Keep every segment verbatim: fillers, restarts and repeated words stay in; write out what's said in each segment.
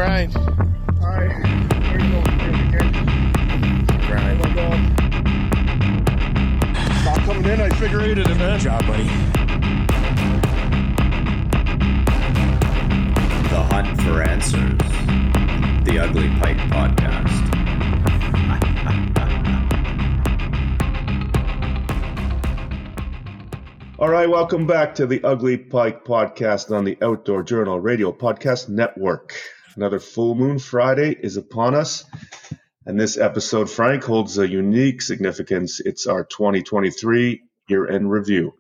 grind. All right. Here you go. Again. Grind. Oh, my God. Stop coming in. I figure eighted it, man. Good job, buddy. The Hunt for Answers. The Ugly Pike Podcast. All right, welcome back to the Ugly Pike Podcast on the Outdoor Journal Radio Podcast Network. Another full moon Friday is upon us, and this episode, Frank, holds a unique significance. It's our twenty twenty-three year-end review.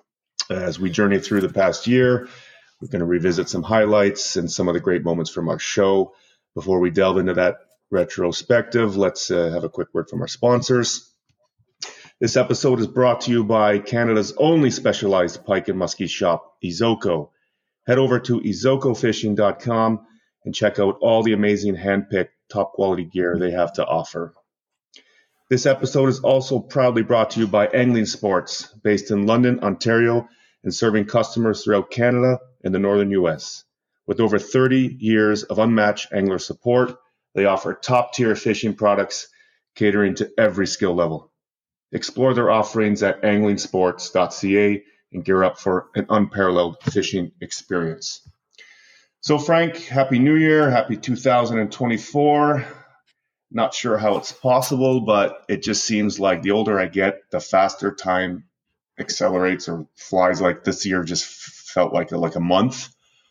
As we journey through the past year, we're going to revisit some highlights and some of the great moments from our show. Before we delve into that retrospective, let's uh, have a quick word from our sponsors. This episode is brought to you by Canada's only specialized pike and muskie shop, Izoko. Head over to izoko fishing dot com and check out all the amazing hand-picked, top-quality gear they have to offer. This episode is also proudly brought to you by Angling Sports, based in London, Ontario, and serving customers throughout Canada and the northern U S. With over thirty years of unmatched angler support, they offer top-tier fishing products catering to every skill level. Explore their offerings at angling sports dot c a and gear up for an unparalleled fishing experience. So, Frank, Happy New Year. Happy two thousand twenty-four. Not sure how it's possible, but it just seems like the older I get, the faster time accelerates or flies. Like this year just felt like a, like a month.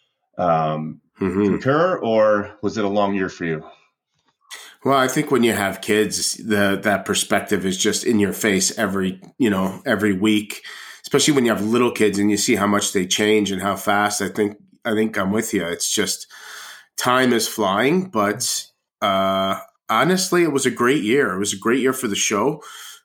Um, mm-hmm. Concur, or was it a long year for you? Well, I think when you have kids, the that perspective is just in your face every, you know, every week, especially when you have little kids and you see how much they change and how fast. I think I think I'm with you. It's just time is flying, but uh, honestly, it was a great year. It was a great year for the show.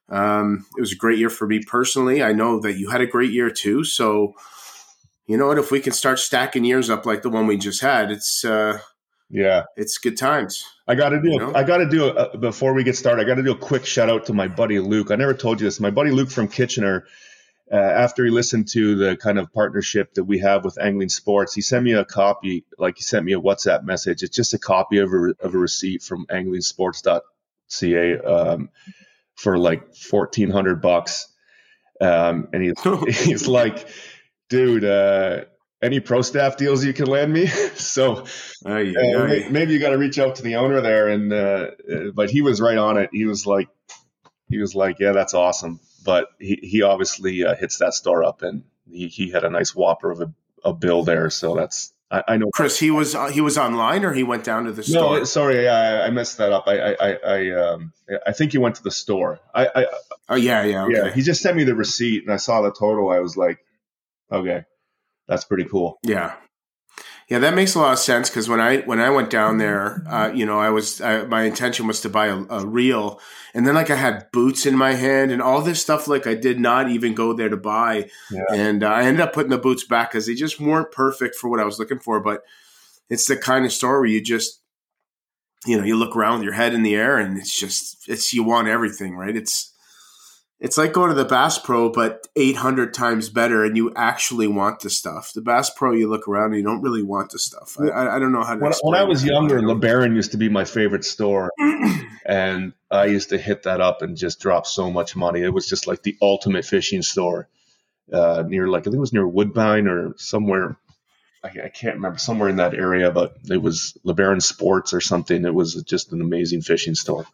Um, it was a great year for me personally. I know that you had a great year too. So, you know what? If we can start stacking years up like the one we just had, it's uh, yeah, it's good times. I got to do. You know? I got to do a, before we get started. I got to do a quick shout out to my buddy Luke. I never told you this. My buddy Luke from Kitchener. Uh, after he listened to the kind of partnership that we have with Angling Sports, he sent me a copy. Like he sent me a WhatsApp message. It's just a copy of a of a receipt from angling sports dot c a um, for like fourteen hundred bucks. Um, and he's he's like, dude. Uh, Any pro staff deals you can land me? so uh, uh, maybe you got to reach out to the owner there. And uh, but he was right on it. He was like, he was like, yeah, that's awesome. But he he obviously uh, hits that store up, and he, he had a nice whopper of a, a bill there. So that's I, I know. Chris, he was he was online, or he went down to the store. No, sorry, I, I messed that up. I I I um I think he went to the store. I, I oh yeah yeah okay. yeah. He just sent me the receipt, and I saw the total. I was like, okay. That's pretty cool. Yeah. Yeah, that makes a lot of sense because when I when I went down there, uh, you know, I was I, my intention was to buy a, a reel, and then like I had boots in my hand and all this stuff. Like I did not even go there to buy, yeah. and uh, I ended up putting the boots back because they just weren't perfect for what I was looking for. But it's the kind of store where you just, you know, you look around with your head in the air, and it's just it's you want everything, right? It's It's like going to the Bass Pro, but eight hundred times better, and you actually want the stuff. The Bass Pro, you look around and you don't really want the stuff. I, I don't know how to When, explain when I was that. younger, LeBaron used to be my favorite store, and I used to hit that up and just drop so much money. It was just like the ultimate fishing store uh, near, like I think it was near Woodbine or somewhere. I, I can't remember, somewhere in that area, but it was LeBaron Sports or something. It was just an amazing fishing store.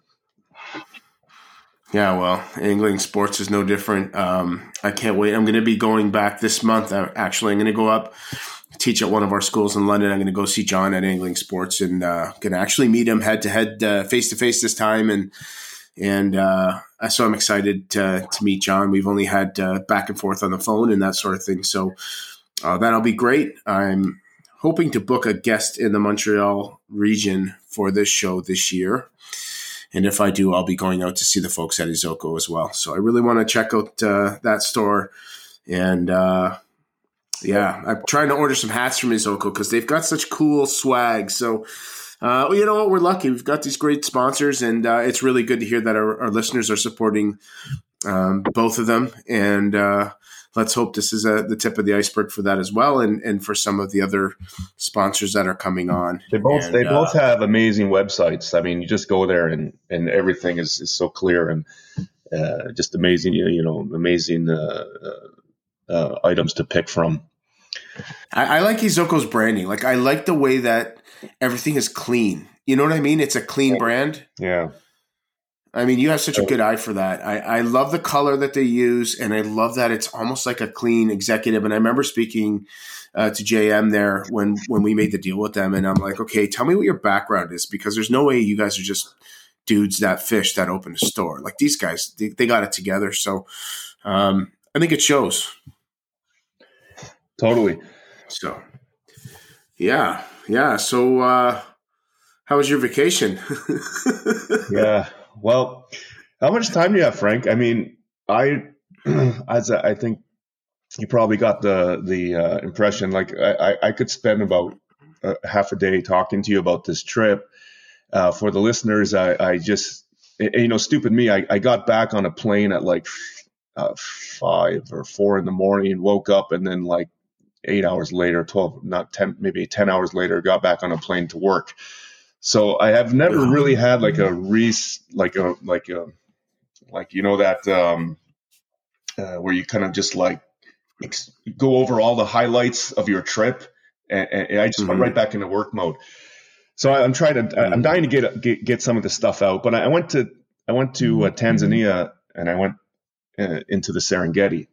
Yeah, well, Angling Sports is no different. Um, I can't wait. I'm going to be going back this month. I, actually, I'm going to go up, teach at one of our schools in London. I'm going to go see John at Angling Sports and uh, going to actually meet him head to head, face to face this time. And and uh, so I'm excited to, to meet John. We've only had uh, back and forth on the phone and that sort of thing. So uh, that'll be great. I'm hoping to book a guest in the Montreal region for this show this year. And if I do, I'll be going out to see the folks at Izoko as well. So I really want to check out uh, that store. And uh, yeah, I'm trying to order some hats from Izoko because they've got such cool swag. So, uh, well, you know what? We're lucky. We've got these great sponsors, and uh, it's really good to hear that our, our listeners are supporting um, both of them. And uh, let's hope this is a, the tip of the iceberg for that as well, and and for some of the other sponsors that are coming on. They both and, they uh, both have amazing websites. I mean, you just go there and, and everything is, is so clear and uh, just amazing. You know, amazing uh, uh, uh, items to pick from. I, I like Izuko's branding. Like, I like the way that everything is clean. You know what I mean? It's a clean brand. Yeah. I mean, you have such a good eye for that. I, I love the color that they use, and I love that it's almost like a clean executive. And I remember speaking uh, to J M there when, when we made the deal with them, and I'm like, okay, tell me what your background is, because there's no way you guys are just dudes that fish that opened a store. Like, these guys, they, they got it together. So um, I think it shows. Totally. So, yeah, yeah. So uh, how was your vacation? Yeah. Well, how much time do you have, Frank? I mean, I, as a, I think you probably got the the uh, impression, like I, I, I could spend about uh, half a day talking to you about this trip. Uh, for the listeners, I, I just, you know, stupid me, I, I got back on a plane at like uh, five or four in the morning, woke up, and then like eight hours later, twelve, not ten, maybe ten hours later, got back on a plane to work. So I have never really had like a res like a like a like you know that um, uh, where you kind of just like ex- go over all the highlights of your trip, and, and I just mm-hmm. went right back into work mode. So I, I'm trying to mm-hmm. I'm dying to get, get get some of this stuff out. But I went to I went to uh, Tanzania, and I went uh, into the Serengeti,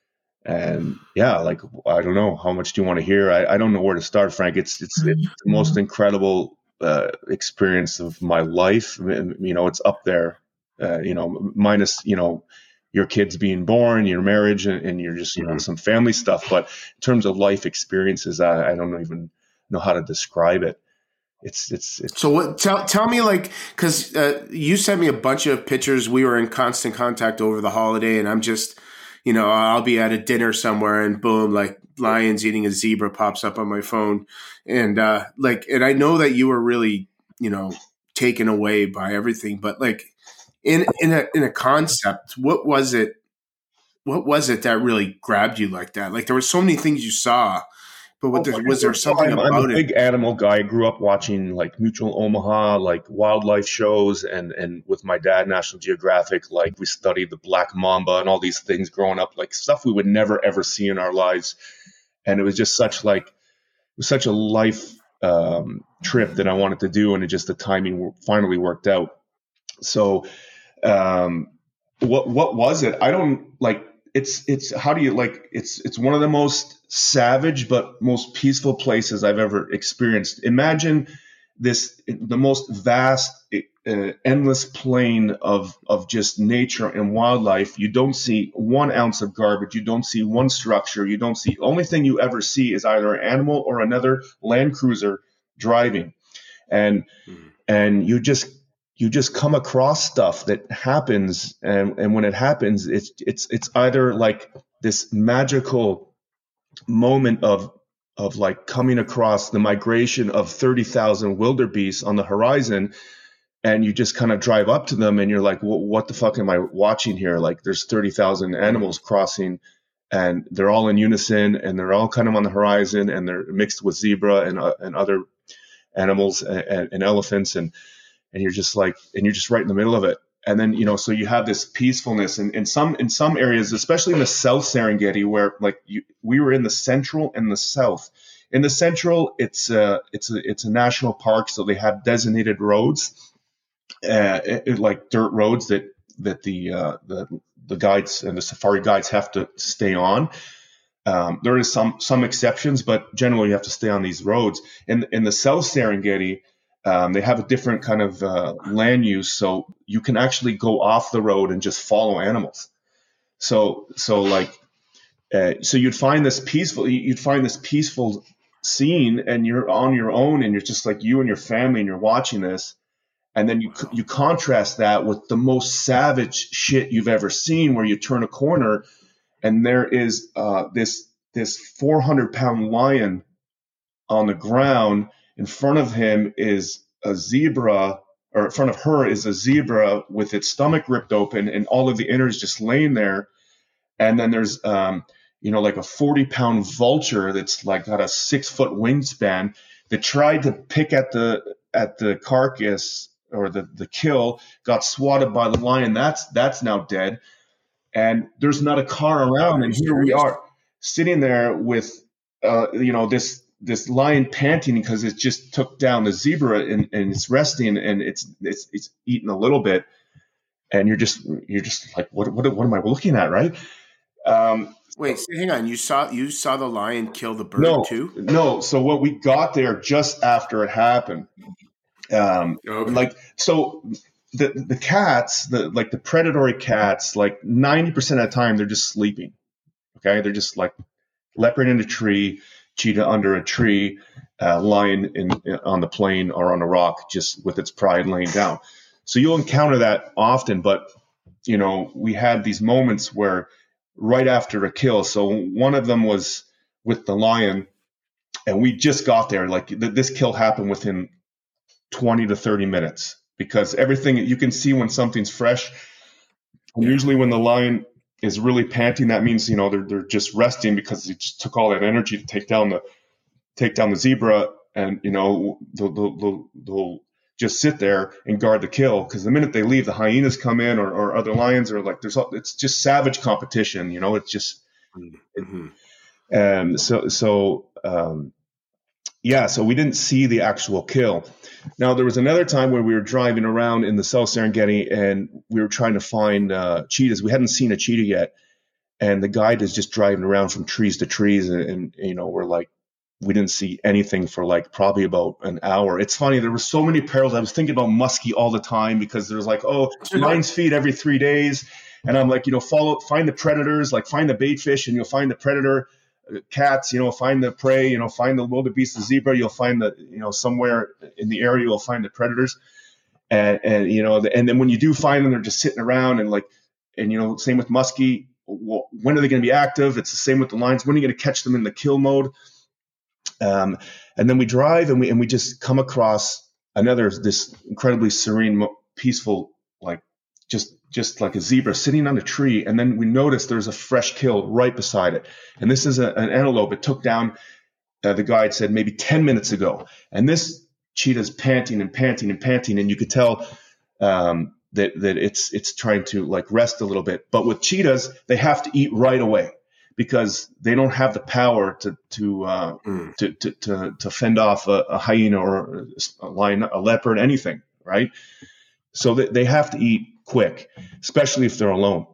and yeah, like I don't know, how much do you want to hear? I, I don't know where to start, Frank. It's it's, it's the most incredible Uh, experience of my life. You know, it's up there, uh, you know, minus, you know, your kids being born, your marriage, and, and you're just, you know, some family stuff. But in terms of life experiences, I, I don't even know how to describe it. It's, it's, it's so what, tell, tell me like, cause uh, you sent me a bunch of pictures. We were in constant contact over the holiday, and I'm just, you know, I'll be at a dinner somewhere and boom, like lions eating a zebra pops up on my phone. And uh, like, and I know that you were really, you know, taken away by everything, but like in, in a, in a concept, what was it, what was it that really grabbed you like that? Like there were so many things you saw, but what, oh, was there something I'm, about I'm a it? big animal guy. I grew up watching like Mutual Omaha, like wildlife shows, and, and with my dad, National Geographic, like we studied the black mamba and all these things growing up, like stuff we would never ever see in our lives. And it was just such like, it was such a life um, trip that I wanted to do, and it just the timing finally worked out. So, um, what what was it? I don't like. It's it's how do you like? It's it's one of the most savage but most peaceful places I've ever experienced. Imagine this: the most vast, uh, endless plain of of just nature and wildlife. You don't see one ounce of garbage. You don't see one structure. You don't see. Only thing you ever see is either an animal or another Land Cruiser driving, and mm-hmm. and you just you just come across stuff that happens, and and when it happens, it's it's it's either like this magical moment of of like coming across the migration of thirty thousand wildebeest on the horizon. And you just kind of drive up to them and you're like, well, what the fuck am I watching here? Like there's thirty thousand animals crossing, and they're all in unison, and they're all kind of on the horizon, and they're mixed with zebra and uh, and other animals and, and, and elephants. And, and you're just like, and you're just right in the middle of it. And then, you know, so you have this peacefulness in, in some, in some areas, especially in the South Serengeti, where like you, we were in the central and the south. In the central, it's a, it's a, it's a national park. So they have designated roads. Uh, it, it, like dirt roads that that the uh, the the guides and the safari guides have to stay on. Um, there is some some exceptions, but generally you have to stay on these roads. In in the South Serengeti, um, they have a different kind of uh, land use, so you can actually go off the road and just follow animals. So so like uh, so you'd find this peaceful you'd find this peaceful scene, and you're on your own, and you're just like you and your family, and you're watching this. And then you you contrast that with the most savage shit you've ever seen, where you turn a corner and there is uh, this this four hundred pound lion on the ground. In front of him is a zebra, or in front of her is a zebra with its stomach ripped open and all of the innards just laying there. And then there's um, you know, like a forty pound vulture that's like got a six foot wingspan that tried to pick at the at the carcass or the, the kill, got swatted by the lion. That's that's now dead. And there's not a car around. And here we are sitting there with, uh, you know, this this lion panting because it just took down the zebra and, and it's resting and it's it's it's eating a little bit. And you're just you're just like, what what what am I looking at, right? Um, Wait, so hang on. You saw you saw the lion kill the bird no, too? No. So what we got there just after it happened, um, Okay. like so the the cats, the like the predatory cats, like ninety percent of the time they're just sleeping. Okay, they're just like leopard in a tree, cheetah under a tree, uh, lion in, in on the plain or on a rock, just with its pride laying down. So you'll encounter that often, but you know we had these moments where. Right after a kill. So one of them was with the lion and we just got there. Like th- this kill happened within twenty to thirty minutes because everything you can see when something's fresh. And usually when the lion is really panting, that means, you know, they're, they're just resting because it just took all that energy to take down the, take down the zebra. And, you know, they'll, they'll, they'll, they'll just sit there and guard the kill. Because the minute they leave, the hyenas come in or, or other lions are like, there's, it's just savage competition. You know, it's just, Mm-hmm. and so, so, um, yeah, so we didn't see the actual kill. Now, there was another time where we were driving around in the South Serengeti and we were trying to find uh, cheetahs. We hadn't seen a cheetah yet. And the guide is just driving around from trees to trees. And, and you know, we're like, we didn't see anything for like probably about an hour. It's funny. There were so many perils. I was thinking about muskie all the time because there's like, oh, lions feed every three days. And I'm like, you know, follow, find the predators, like find the bait fish and you'll find the predator. Cats, you know, find the prey, you know, find the wildebeest, the zebra, you'll find the, you know, somewhere in the area you'll find the predators. And, and you know, the, and then when you do find them, they're just sitting around and like, and, you know, same with muskie. Well, when are they going to be active? It's the same with the lions. When are you going to catch them in the kill mode? Um, and then we drive and we, and we just come across another, this incredibly serene, peaceful, like just, just like a zebra sitting on a tree. And then we notice there's a fresh kill right beside it. And this is a, an antelope. It took down, uh, the guide said maybe ten minutes ago. And this cheetah's panting and panting and panting. And you could tell, um, that, that it's, it's trying to like rest a little bit. But with cheetahs, they have to eat right away because they don't have the power to, to, uh, mm. to, to, to, to fend off a, a hyena or a lion, a leopard, anything. Right. So they, they have to eat quick, especially if they're alone.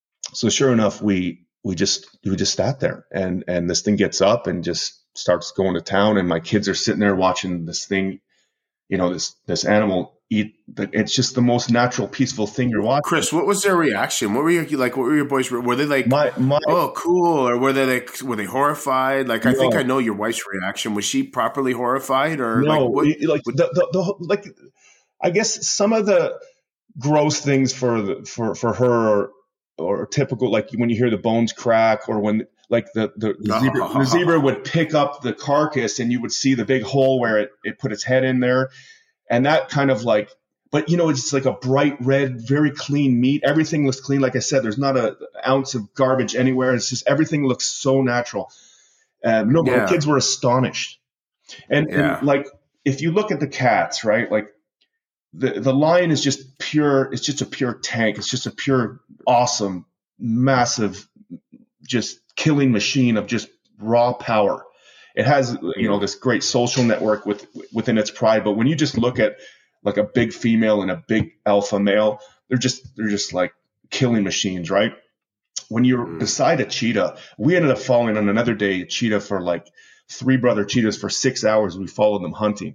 So sure enough, we, we just, we just sat there and, and this thing gets up and just starts going to town. And my kids are sitting there watching this thing, you know, this, this animal eat. It's just the most natural, peaceful thing you're watching. Chris, what was their reaction? What were you like? What were your boys? Were they like, my, my, oh, cool? Or were they like, were they horrified? Like, I no. think I know your wife's reaction. Was she properly horrified or no, like, what, like the, the, the, like, I guess some of the gross things for the, for, for her or, or typical, like when you hear the bones crack or when like the, the, the, zebra, the zebra would pick up the carcass and you would see the big hole where it, it put its head in there. And that kind of like, but you know, it's like a bright red, very clean meat. Everything looks clean. Like I said, there's not an ounce of garbage anywhere. It's just, everything looks so natural. Um, no, yeah. my kids were astonished. And, yeah. and like, if you look at the cats, right, like the, the lion is just pure, it's just a pure tank. It's just a pure, awesome, massive, just killing machine of just raw power. It has, you know, this great social network with within its pride. But when you just look at like a big female and a big alpha male, they're just, they're just like killing machines, right? When you're mm. beside a cheetah, we ended up following on another day, a cheetah for like three brother cheetahs for six hours. We followed them hunting.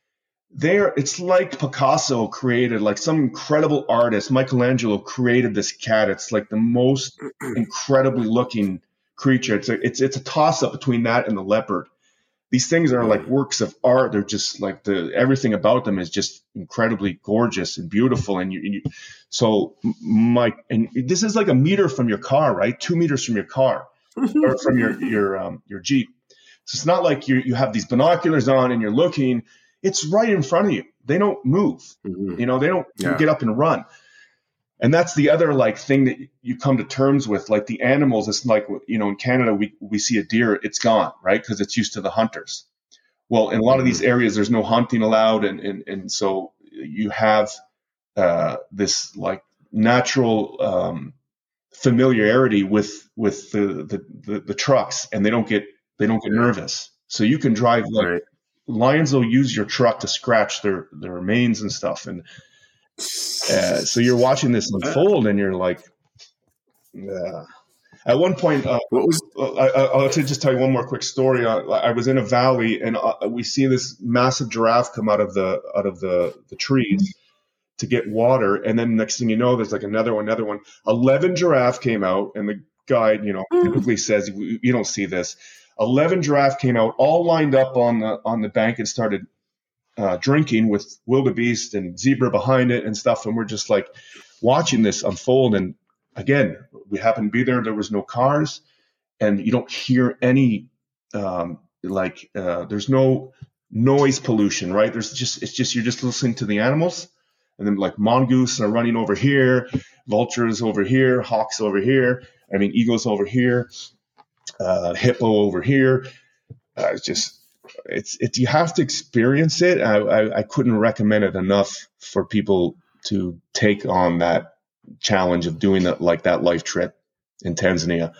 There, it's like Picasso created, like some incredible artist, Michelangelo created this cat. It's like the most incredibly looking creature. It's a, it's, it's a toss up between that and the leopard. These things are like works of art. They're just like the, everything about them is just incredibly gorgeous and beautiful. And you, and you so my, and this is like a meter from your car, right? Two meters from your car or from your, your, um, your Jeep. So it's not like you, you have these binoculars on and you're looking. It's right in front of you. They don't move. Mm-hmm. You know, they don't yeah. get up and run. and that's the other like thing that you come to terms with, like the animals. It's like, you know, in Canada, we, we see a deer, it's gone, right? Because it's used to the hunters. Well, in a lot of these areas, there's no hunting allowed. And, and, and so you have uh, this like natural um, familiarity with with the, the, the, the trucks, and they don't get they don't get nervous. So you can drive like right. Lions will use your truck to scratch their, their manes and stuff. And uh, so you're watching this unfold, and you're like, uh, at one point, uh, what was, I, I'll just tell you one more quick story. I, I was in a valley, and uh, we see this massive giraffe come out of the out of the, the trees to get water. And then next thing you know, there's like another one, another one. eleven giraffe came out, and the guide, you know, typically says, you don't see this. eleven giraffe came out, all lined up on the on the bank, and started uh, drinking with wildebeest and zebra behind it and stuff. And we're just like watching this unfold. And again, we happened to be there. There was no cars, and you don't hear any um, like uh, there's no noise pollution, right? There's just it's just you're just listening to the animals, and then like mongoose are running over here, vultures over here, hawks over here. I mean, eagles over here. Uh, hippo over here. Uh, it's just, it's, it's, you have to experience it. I, I, I couldn't recommend it enough for people to take on that challenge of doing that, like that life trip in Tanzania.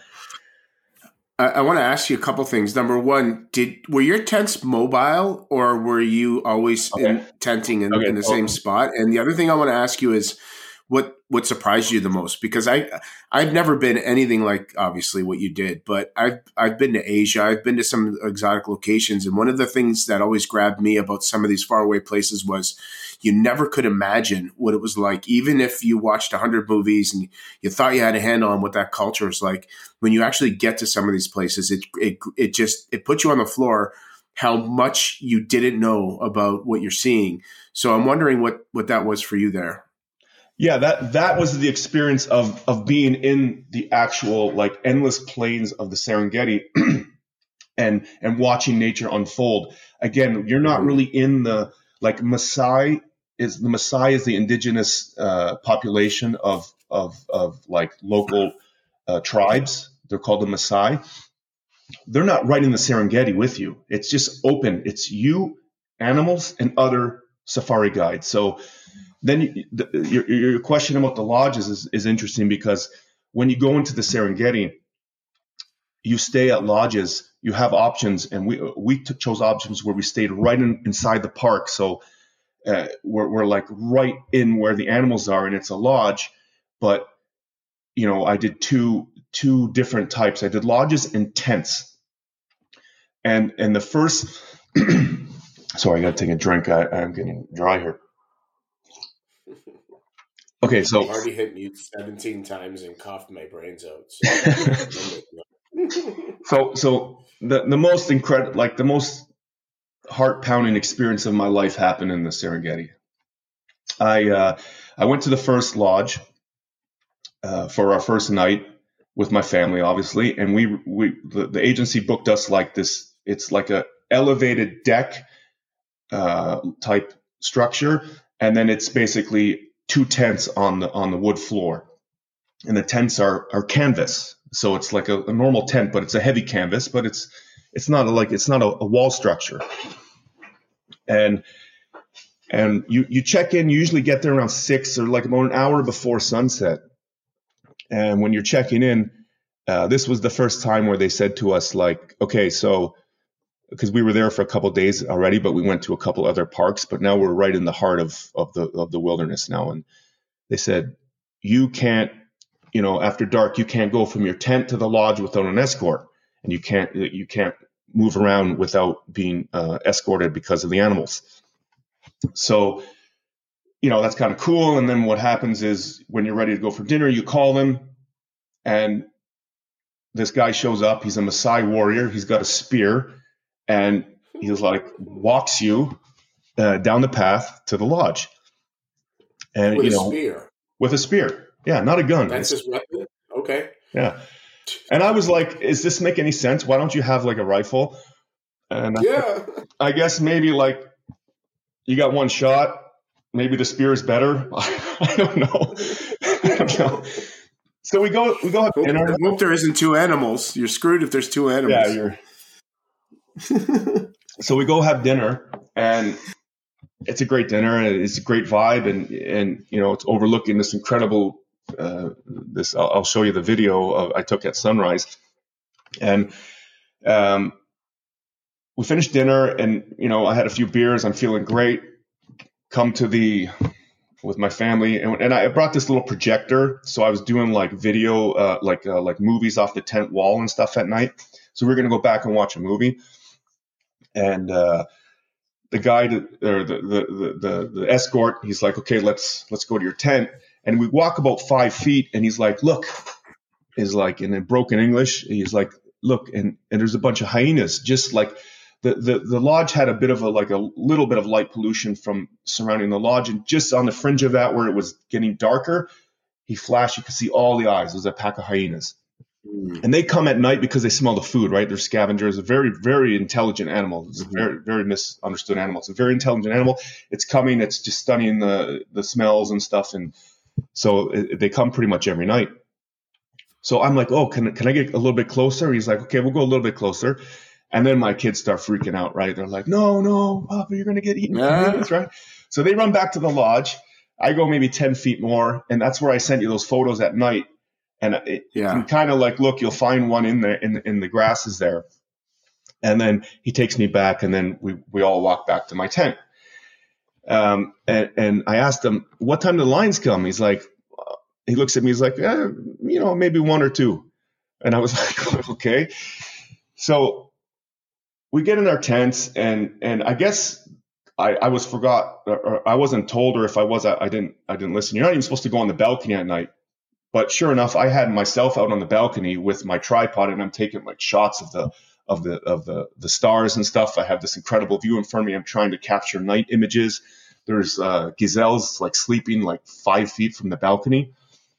I, I want to ask you a couple things. Number one, did, were your tents mobile, or were you always okay. in tenting in, okay. in the same okay. spot? And the other thing I want to ask you is, What what surprised you the most? Because I I've never been anything like obviously what you did, but I've I've been to Asia, I've been to some exotic locations, and one of the things that always grabbed me about some of these faraway places was you never could imagine what it was like, even if you watched a hundred movies and you thought you had a handle on what that culture is like. When you actually get to some of these places, it it it just it puts you on the floor how much you didn't know about what you're seeing. So I'm wondering what what that was for you there. Yeah, that that was the experience of of being in the actual like endless plains of the Serengeti and and watching nature unfold. Again, you're not really in the like Maasai is the Maasai is the indigenous uh, population of of of like local uh, tribes. They're called the Maasai. They're not right in the Serengeti with you. It's just open. It's you, animals, and other safari guides. So then you, the, your, your question about the lodges is, is interesting, because when you go into the Serengeti, you stay at lodges, you have options. And we we took, chose options where we stayed right in, inside the park. So uh, we're, we're like right in where the animals are, and it's a lodge. But, you know, I did two two different types. I did lodges and tents. And, and the first, sorry, I got to take a drink. I, I'm getting dry here. Okay, so I already hit mute seventeen times and coughed my brains out. So, so, so the the most incredible, like the most heart pounding experience of my life happened in the Serengeti. I uh, I went to the first lodge uh, for our first night with my family, obviously, and we we the, the agency booked us like this. It's like a elevated deck uh, type structure, and then it's basically two tents on the on the wood floor, and the tents are are canvas. So it's like a, a normal tent, but it's a heavy canvas. But it's it's not a, like it's not a, a wall structure. And and you you check in. You usually get there around six or like about an hour before sunset. And when you're checking in, uh, this was the first time where they said to us, like, okay, so. Because we were there for a couple of days already, but we went to a couple other parks. But now we're right in the heart of, of the of the wilderness now. And they said, you can't, you know, after dark, you can't go from your tent to the lodge without an escort, and you can't you can't move around without being uh, escorted because of the animals. So, you know, that's kind of cool. And then what happens is when you're ready to go for dinner, you call them, and this guy shows up. He's a Maasai warrior. He's got a spear. And he's like, walks you uh, down the path to the lodge. And, with you know, a spear. With a spear. Yeah, not a gun. That's his weapon? Okay. Yeah. And I was like, does this make any sense? Why don't you have like a rifle? And yeah. I, I guess maybe like you got one shot. Maybe the spear is better. I don't know. know. So we go, we go have dinner. I hope there isn't two animals. You're screwed if there's two animals. Yeah, you're. So we go have dinner, and it's a great dinner, and it's a great vibe, and and you know it's overlooking this incredible. Uh, this I'll, I'll show you the video of, I took at sunrise, and um, we finished dinner, and you know I had a few beers. I'm feeling great. Come to the with my family, and, and I brought this little projector, so I was doing like video, uh, like uh, like movies off the tent wall and stuff at night. So we we're gonna go back and watch a movie. And uh, the guy, to, or the, the the the escort, he's like, okay, let's let's go to your tent. And we walk about five feet, and he's like, look, is like, and in broken English, he's like, look, and, and there's a bunch of hyenas. Just like the, the the lodge had a bit of a like a little bit of light pollution from surrounding the lodge, and just on the fringe of that, where it was getting darker, he flashed. You could see all the eyes. It was a pack of hyenas. And they come at night because they smell the food, right? They're scavengers, a very, very intelligent animal. It's a very, very misunderstood animal. It's a very intelligent animal. It's coming, it's just studying the, the smells and stuff. And so it, they come pretty much every night. So I'm like, oh, can, can I get a little bit closer? He's like, okay, we'll go a little bit closer. And then my kids start freaking out, right? They're like, no, no, Papa, you're going to get eaten. Yeah. Right? So they run back to the lodge. I go maybe ten feet more. And that's where I sent you those photos at night. And it, yeah. you kind of like, look, you'll find one in there in, in the grasses there. And then he takes me back, and then we, we all walk back to my tent. Um, and, and I asked him, what time do the lions come? He's like, uh, he looks at me, he's like, eh, you know, maybe one or two. And I was like, okay. So we get in our tents, and, and I guess I, I was forgot, or I wasn't told, or if I was, I, I didn't, I didn't listen. You're not even supposed to go on the balcony at night. But sure enough, I had myself out on the balcony with my tripod, and I'm taking like shots of the of the of the the stars and stuff. I have this incredible view in front of me. I'm trying to capture night images. There's uh, gazelles like sleeping like five feet from the balcony,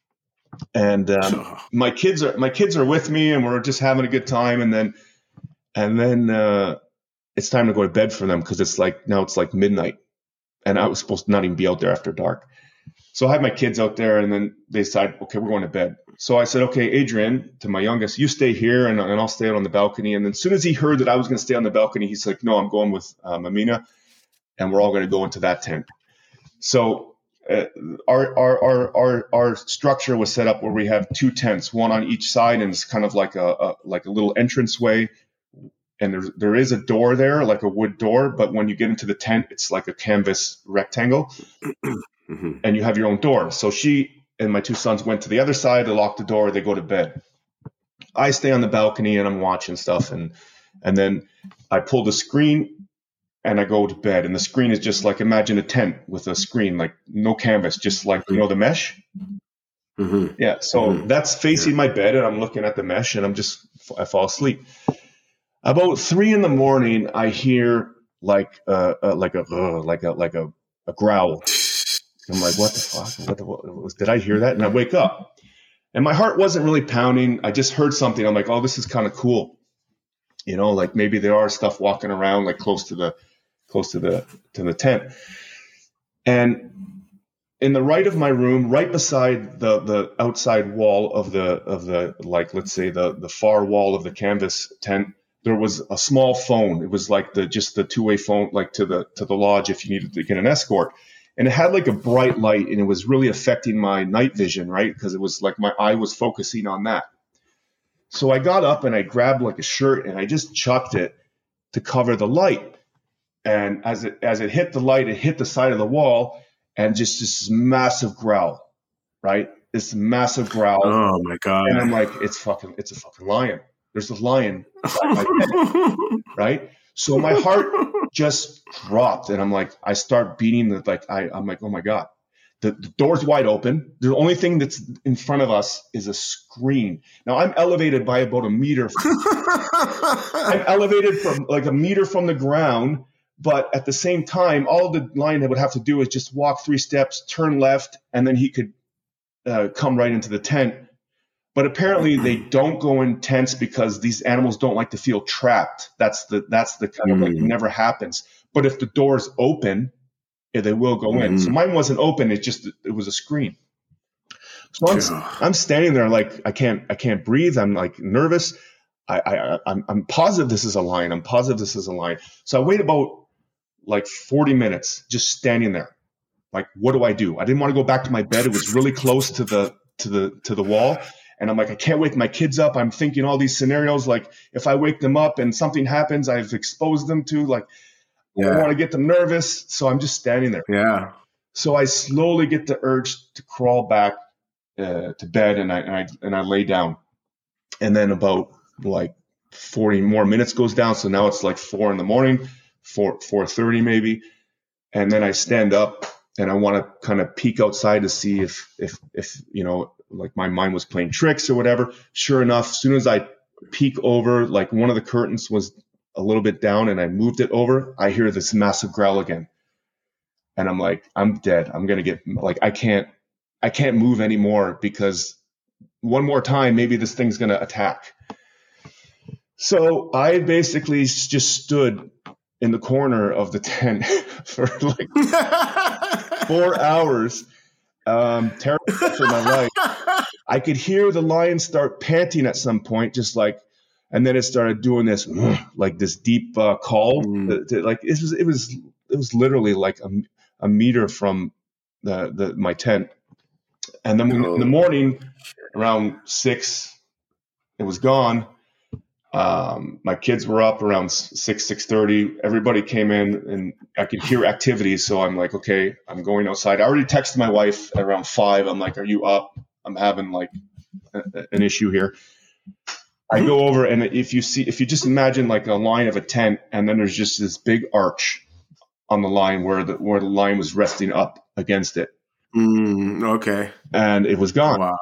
and um, my kids are my kids are with me, and we're just having a good time. And then and then uh, it's time to go to bed for them, because it's like now it's like midnight, and I was supposed to not even be out there after dark. So I had my kids out there, and then they decided, okay, we're going to bed. So I said, okay, Adrian, to my youngest, you stay here, and, and I'll stay out on the balcony. And then as soon as he heard that I was going to stay on the balcony, he's like, no, I'm going with um, Amina, and we're all going to go into that tent. So uh, our, our our our our structure was set up where we have two tents, one on each side, and it's kind of like a, a like a little entranceway. And there there is a door there, like a wood door, but when you get into the tent, it's like a canvas rectangle. Mm-hmm. And you have your own door. So she and my two sons went to the other side, they lock the door, they go to bed. I stay on the balcony, and I'm watching stuff. And and then I pull the screen, and I go to bed. And the screen is just like, imagine a tent with a screen, like no canvas, just like, you know, the mesh. Mm-hmm. Yeah. So mm-hmm. that's facing yeah. my bed, and I'm looking at the mesh, and I'm just, I fall asleep. About three in the morning, I hear like uh, uh like a uh, like a like a, a growl. I'm like, what the fuck? What the, what was, did I hear that? And I wake up, and my heart wasn't really pounding. I just heard something. I'm like, oh, this is kind of cool. You know, like maybe there are stuff walking around like close to the, close to the, to the tent. And in the right of my room, right beside the, the outside wall of the, of the, like, let's say the, the far wall of the canvas tent, there was a small phone. It was like the, just the two way phone, like to the, to the lodge if you needed to get an escort. And it had like a bright light, and it was really affecting my night vision, right? Because it was like my eye was focusing on that. So I got up, and I grabbed like a shirt, and I just chucked it to cover the light. And as it as it hit the light, it hit the side of the wall, and just this massive growl, right? This massive growl. Oh my God. And I'm like, it's fucking, it's a fucking lion. There's a lion inside my head, right? So my heart just dropped, and I'm like, I start beating the, like, I, I'm like, oh my God, the, the door's wide open. The only thing that's in front of us is a screen. Now I'm elevated by about a meter. From, I'm elevated from like a meter from the ground, but at the same time, all the lion would have to do is just walk three steps, turn left, and then he could uh, come right into the tent. But apparently they don't go in tents because these animals don't like to feel trapped. That's the that's the kind of like it never happens. But if the door's open, yeah, they will go in. So mine wasn't open. It just it was a screen. So I'm, I'm standing there like I can't I can't breathe. I'm like nervous. I, I I'm I'm positive this is a lion. I'm positive this is a lion. So I wait about like forty minutes just standing there. Like, what do I do? I didn't want to go back to my bed. It was really close to the to the to the wall. And I'm like, I can't wake my kids up. I'm thinking all these scenarios. Like, if I wake them up and something happens, I've exposed them to, like, yeah. I don't want to get them nervous. So I'm just standing there. Yeah. So I slowly get the urge to crawl back uh, to bed, and I, and I and I lay down. And then about like forty more minutes goes down. So now it's like four in the morning, four four thirty maybe. And then I stand up and I want to kind of peek outside to see if if if you know, like my mind was playing tricks or whatever. Sure enough, as soon as I peek over, like one of the curtains was a little bit down and I moved it over, I hear this massive growl again. And I'm like, I'm dead. I'm going to get, like, I can't, I can't move anymore because one more time, maybe this thing's going to attack. So I basically just stood in the corner of the tent for like four hours, um, terrified for my life. I could hear the lion start panting at some point, just like, and then it started doing this, like this deep uh, call. Mm. To, to, like it was, it was, it was literally like a, a meter from the, the my tent. And then oh. in the morning, around six, it was gone. Um, my kids were up around six, six thirty. Everybody came in and I could hear activity. So I'm like, okay, I'm going outside. I already texted my wife at around five. I'm like, are you up? I'm having like a, an issue here. I go over, and if you see, if you just imagine like a line of a tent, and then there's just this big arch on the line where the where the line was resting up against it. Mm, okay. And it was gone. Wow.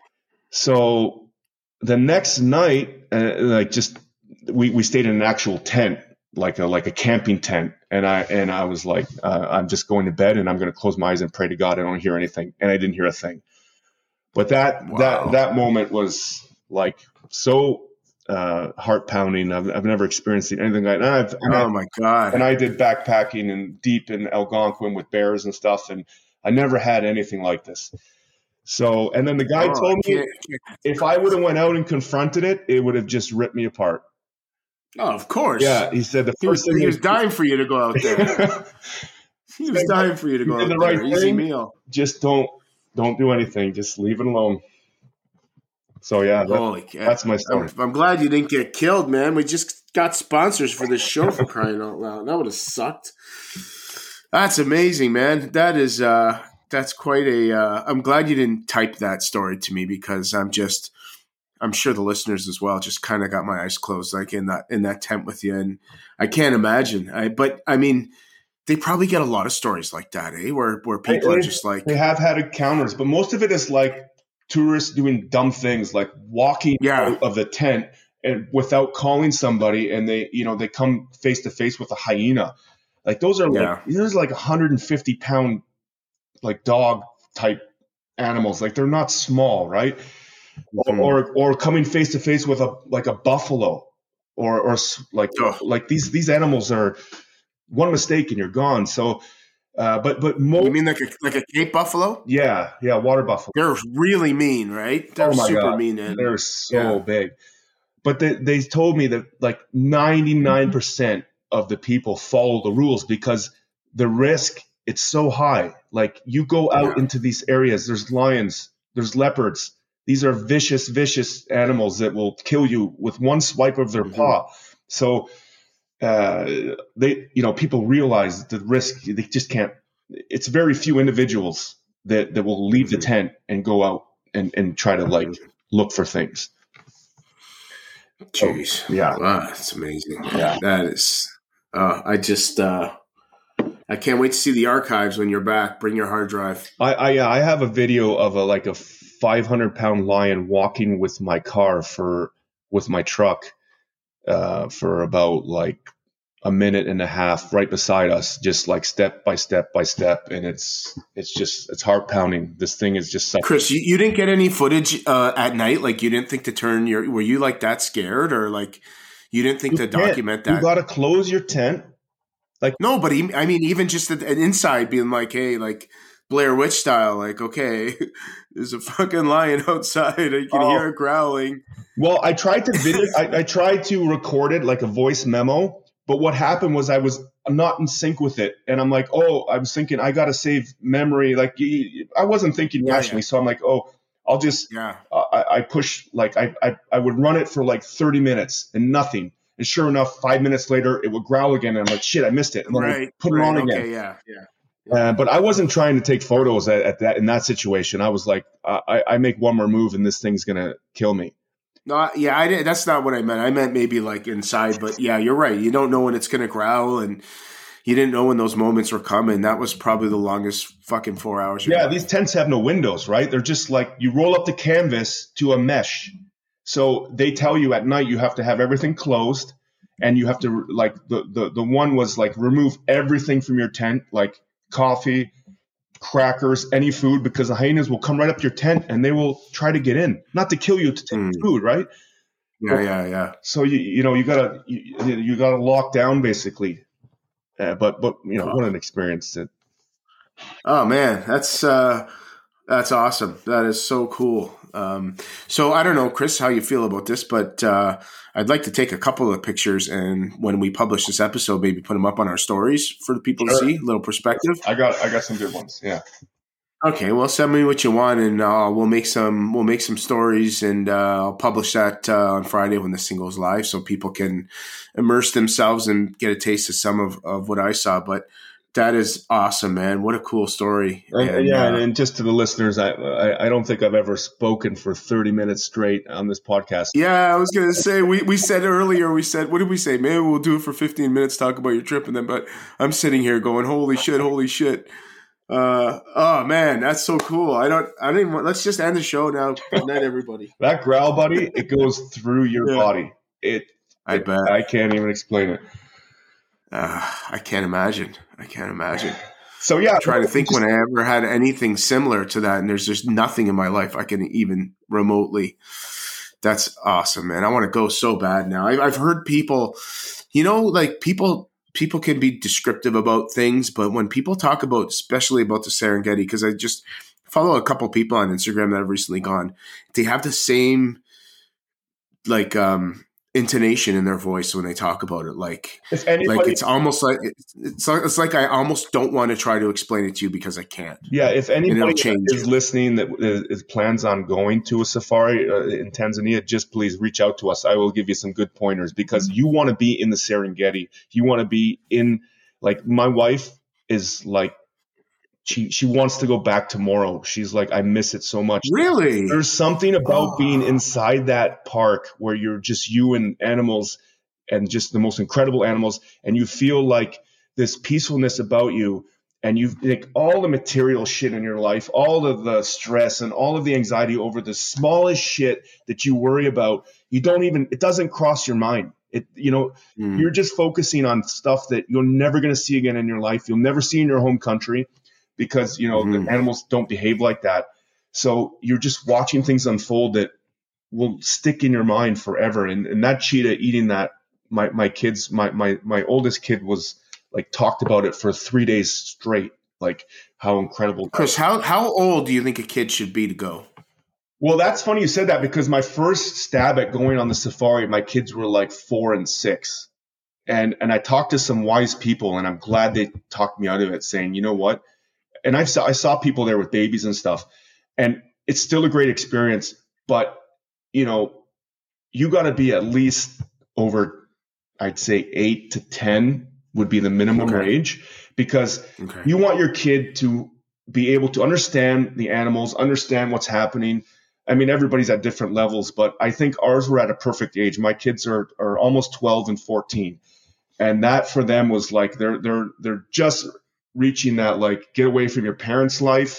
So the next night, uh, like just we we stayed in an actual tent, like a like a camping tent, and I and I was like, uh, I'm just going to bed, and I'm going to close my eyes and pray to God I don't hear anything, and I didn't hear a thing. But that wow. that that moment was like so uh, heart pounding. I've, I've never experienced anything like that. I've, oh I, my God. And I did backpacking and deep in Algonquin with bears and stuff. And I never had anything like this. So, and then the guy oh, told me if I would have went out and confronted it, it would have just ripped me apart. Oh, of course. Yeah. He said the he first was, thing he was dying for you to go out there. He was dying for you to go out the there. Right Easy thing, meal. Just don't, don't do anything. Just leave it alone. So yeah, that, Holy that's my story. I'm, I'm glad you didn't get killed, man. We just got sponsors for this show for crying out loud. That would have sucked. That's amazing, man. That is uh, that's quite a. Uh, I'm glad you didn't type that story to me because I'm just. I'm sure the listeners as well just kind of got my eyes closed, like in that in that tent with you, and I can't imagine. I but I mean, they probably get a lot of stories like that, eh? Where where people they, are just like they have had encounters, but most of it is like tourists doing dumb things like walking yeah. out of the tent and without calling somebody, and they, you know, they come face to face with a hyena. Like those are yeah. like there's like one hundred fifty pound like dog type animals. Like they're not small, right? Mm-hmm. Or or coming face to face with a like a buffalo, or or like oh. like these these animals are one mistake and you're gone. So. Uh, but but most, you mean like a like a Cape buffalo? Yeah, yeah, water buffalo. They're really mean, right? They're oh my super God. mean. And, They're so yeah. big. But they they told me that like ninety-nine percent of the people follow the rules because the risk it's so high. Like you go out yeah. into these areas, there's lions, there's leopards. These are vicious, vicious animals that will kill you with one swipe of their mm-hmm. paw. So. Uh, they, you know, people realize the risk. They just can't. It's very few individuals that, that will leave the tent and go out and, and try to like look for things. Jeez, so, yeah, wow, that's amazing. Yeah, that is. Uh, I just, uh, I can't wait to see the archives when you're back. Bring your hard drive. I, I, yeah, I have a video of a like a five hundred pound lion walking with my car for with my truck. Uh, for about like a minute and a half right beside us, just like step by step by step. And it's, it's just, it's heart pounding. This thing is just such Chris, you, you didn't get any footage uh, at night? Like you didn't think to turn your, were you like that scared or like you didn't think you to document that? You got to close your tent. Like, no, but he, I mean, even just an inside being like, hey, like Blair Witch style. Like, okay, there's a fucking lion outside. I can Oh. hear it growling. Well, I tried to video, I, I tried to record it like a voice memo, but what happened was I was not in sync with it, and I'm like, oh, I was thinking I got to save memory. Like y- I wasn't thinking Yeah, rationally, yeah. so I'm like, oh, I'll just Yeah. uh, I, I push like I, I I would run it for like thirty minutes and nothing, and sure enough, five minutes later it would growl again, and I'm like, shit, I missed it, and then I Right. put it right. on again. Okay. Yeah. Yeah. Uh, but I wasn't trying to take photos at, at that in that situation. I was like, uh, I, I make one more move and this thing's gonna kill me. No, yeah, I did. That's not what I meant. I meant maybe like inside, but yeah, you're right. You don't know when it's going to growl, and you didn't know when those moments were coming. That was probably the longest fucking four hours. of your Yeah, life. these tents have no windows, right? They're just like you roll up the canvas to a mesh. So they tell you at night you have to have everything closed, and you have to like the the the one was like remove everything from your tent, like coffee, crackers, any food, because the hyenas will come right up to your tent and they will try to get in, not to kill you, to take Mm. food, right? Yeah, yeah, yeah. So you you know you gotta you, you gotta lock down basically. Uh, but but you know what an experience that. Oh man, that's uh, that's awesome. That is so cool. Um, so I don't know, Chris, how you feel about this, but uh, I'd like to take a couple of pictures, and when we publish this episode, maybe put them up on our stories for the people Sure. to see, a little perspective. I got I got some good ones. Yeah. Okay, well, send me what you want, and uh, we'll make some we'll make some stories, and uh, I'll publish that uh, on Friday when this thing goes live, so people can immerse themselves and get a taste of some of, of what I saw. But that is awesome, man! What a cool story. And, And, yeah, uh, and just to the listeners, I, I I don't think I've ever spoken for thirty minutes straight on this podcast. yeah, I was gonna say we, we said earlier. We said, what did we say? Maybe we'll do it for fifteen minutes, talk about your trip, and then. But I'm sitting here going, holy shit, holy shit. Uh oh man, that's so cool. I don't I don't even want, let's just end the show now. Good night, everybody. That growl, buddy, it goes through your Yeah. body. It, I it- bet. I can't even explain it. Uh, I can't imagine. I can't imagine. So yeah, I'm trying to think just- when I ever had anything similar to that, and there's just nothing in my life I can even remotely. That's awesome, man. I want to go so bad now. I, I've heard people, you know, like people. People can be descriptive about things, but when people talk about, especially about the Serengeti, because I just follow a couple people on Instagram that have recently gone, they have the same like um, intonation in their voice when they talk about it. Like, if anybody, like it's almost like it's like, it's like I almost don't want to try to explain it to you because I can't. yeah, if it'll anybody change is it. listening that is, is plans on going to a safari uh, in Tanzania, just please reach out to us. I will give you some good pointers because you want to be in the Serengeti. You want to be in, like, my wife is like, she she wants to go back tomorrow. She's like, I miss it so much. Really? There's something about Oh. being inside that park where you're just you and animals and just the most incredible animals, and you feel like this peacefulness about you, and you like all the material shit in your life, all of the stress and all of the anxiety over the smallest shit that you worry about, you don't even, it doesn't cross your mind. It, you know, Mm. you're just focusing on stuff that you're never going to see again in your life. You'll never see in your home country because, you know, Mhm. the animals don't behave like that. So you're just watching things unfold that will stick in your mind forever. And, and that cheetah eating that, my, my kids, my, my, my oldest kid was like talked about it for three days straight. Like how incredible. that Chris, how how old do you think a kid should be to go? Well, that's funny you said that because my first stab at going on the safari, my kids were like four and six. And and I talked to some wise people, and I'm glad they talked me out of it, saying, you know what? And I saw I saw people there with babies and stuff, and it's still a great experience. But you know, you got to be at least over, I'd say eight to ten would be the minimum Okay. age, because Okay. you want your kid to be able to understand the animals, understand what's happening. I mean, everybody's at different levels, but I think ours were at a perfect age. My kids are are almost twelve and fourteen. And that for them was like they're they're they're just reaching that, like, get away from your parents' life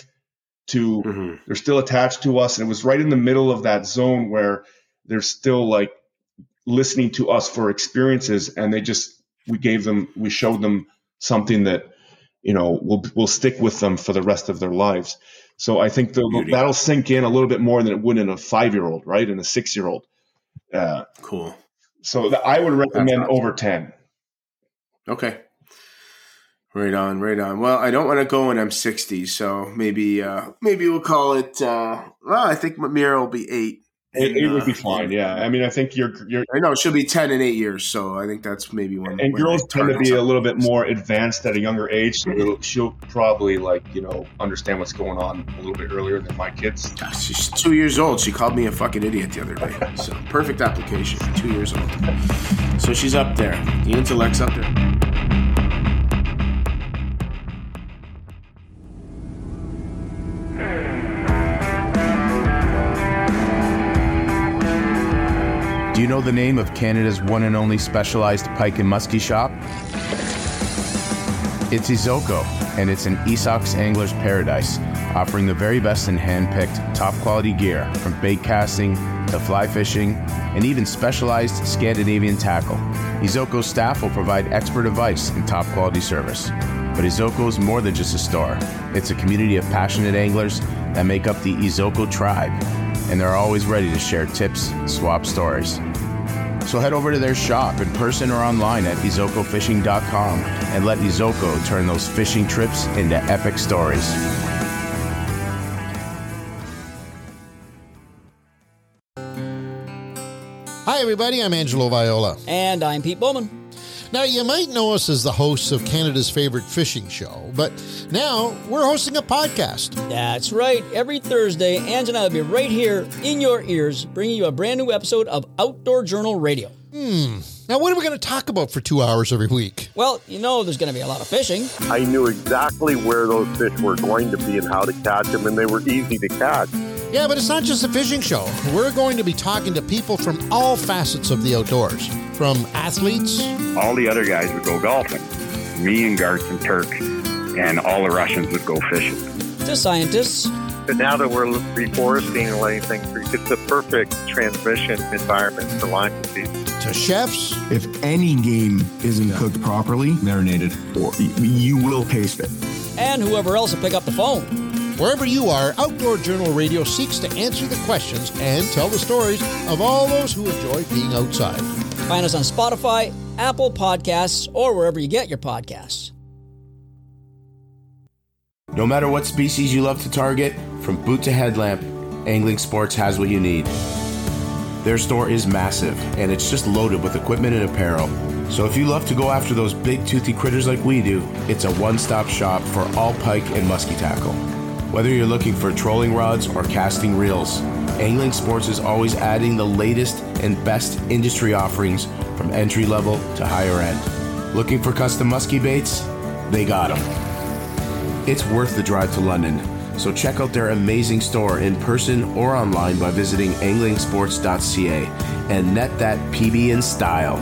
to Mhm. they're still attached to us. And it was right in the middle of that zone where they're still like listening to us for experiences, and they just we gave them we showed them something that, you know, will will stick with them for the rest of their lives. So I think the, Beauty. that'll sink in a little bit more than it would in a five-year-old, right? In a six-year-old. Uh, Cool. so th- I would recommend awesome. over ten. Okay. Right on, right on. Well, I don't want to go when I'm sixty, so maybe uh, maybe we'll call it. Uh, well, I think Mira will be eight. It, and, it would uh, be fine. Yeah, I mean, I think you're you're. I know she'll be ten in eight years, so I think that's maybe when. And when girls I tend to target be a something. little bit more advanced at a younger age, so it'll- she'll probably like you know understand what's going on a little bit earlier than my kids. She's two years old. She called me a fucking idiot the other day. So perfect application. Two years old. So she's up there. The intellect's up there. Do you know the name of Canada's one and only specialized pike and muskie shop? It's Izoko, and it's an Esox angler's paradise, offering the very best in hand-picked, top-quality gear, from bait casting to fly fishing, and even specialized Scandinavian tackle. Izoko's staff will provide expert advice and top-quality service. But Izoko is more than just a store. It's a community of passionate anglers that make up the Izoko tribe, and they're always ready to share tips, swap stories. So head over to their shop in person or online at izoko fishing dot com and let Izoko turn those fishing trips into epic stories. Hi, everybody. I'm Angelo Viola. And I'm Pete Bowman. Now, you might know us as the hosts of Canada's favorite fishing show, but now we're hosting a podcast. That's right. Every Thursday, Ange and I will be right here in your ears, bringing you a brand new episode of Outdoor Journal Radio. Hmm. Now, what are we going to talk about for two hours every week? Well, you know there's going to be a lot of fishing. I knew exactly where those fish were going to be and how to catch them, and they were easy to catch. Yeah, but it's not just a fishing show. We're going to be talking to people from all facets of the outdoors, from athletes. All the other guys would go golfing. Me and Garth and Turk and all the Russians would go fishing. To scientists. But now that we're reforesting and letting things free, it's the perfect transmission environment for Lima season. To chefs. If any game isn't cooked properly, marinated, or you will taste it. And whoever else will pick up the phone. Wherever you are, Outdoor Journal Radio seeks to answer the questions and tell the stories of all those who enjoy being outside. Find us on Spotify, Apple Podcasts, or wherever you get your podcasts. No matter what species you love to target, from boot to headlamp, Angling Sports has what you need. Their store is massive, and it's just loaded with equipment and apparel. So if you love to go after those big toothy critters like we do, it's a one-stop shop for all pike and musky tackle. Whether you're looking for trolling rods or casting reels, Angling Sports is always adding the latest and best industry offerings from entry level to higher end. Looking for custom musky baits? They got them. It's worth the drive to London, so check out their amazing store in person or online by visiting angling sports dot c a and net that P B in style.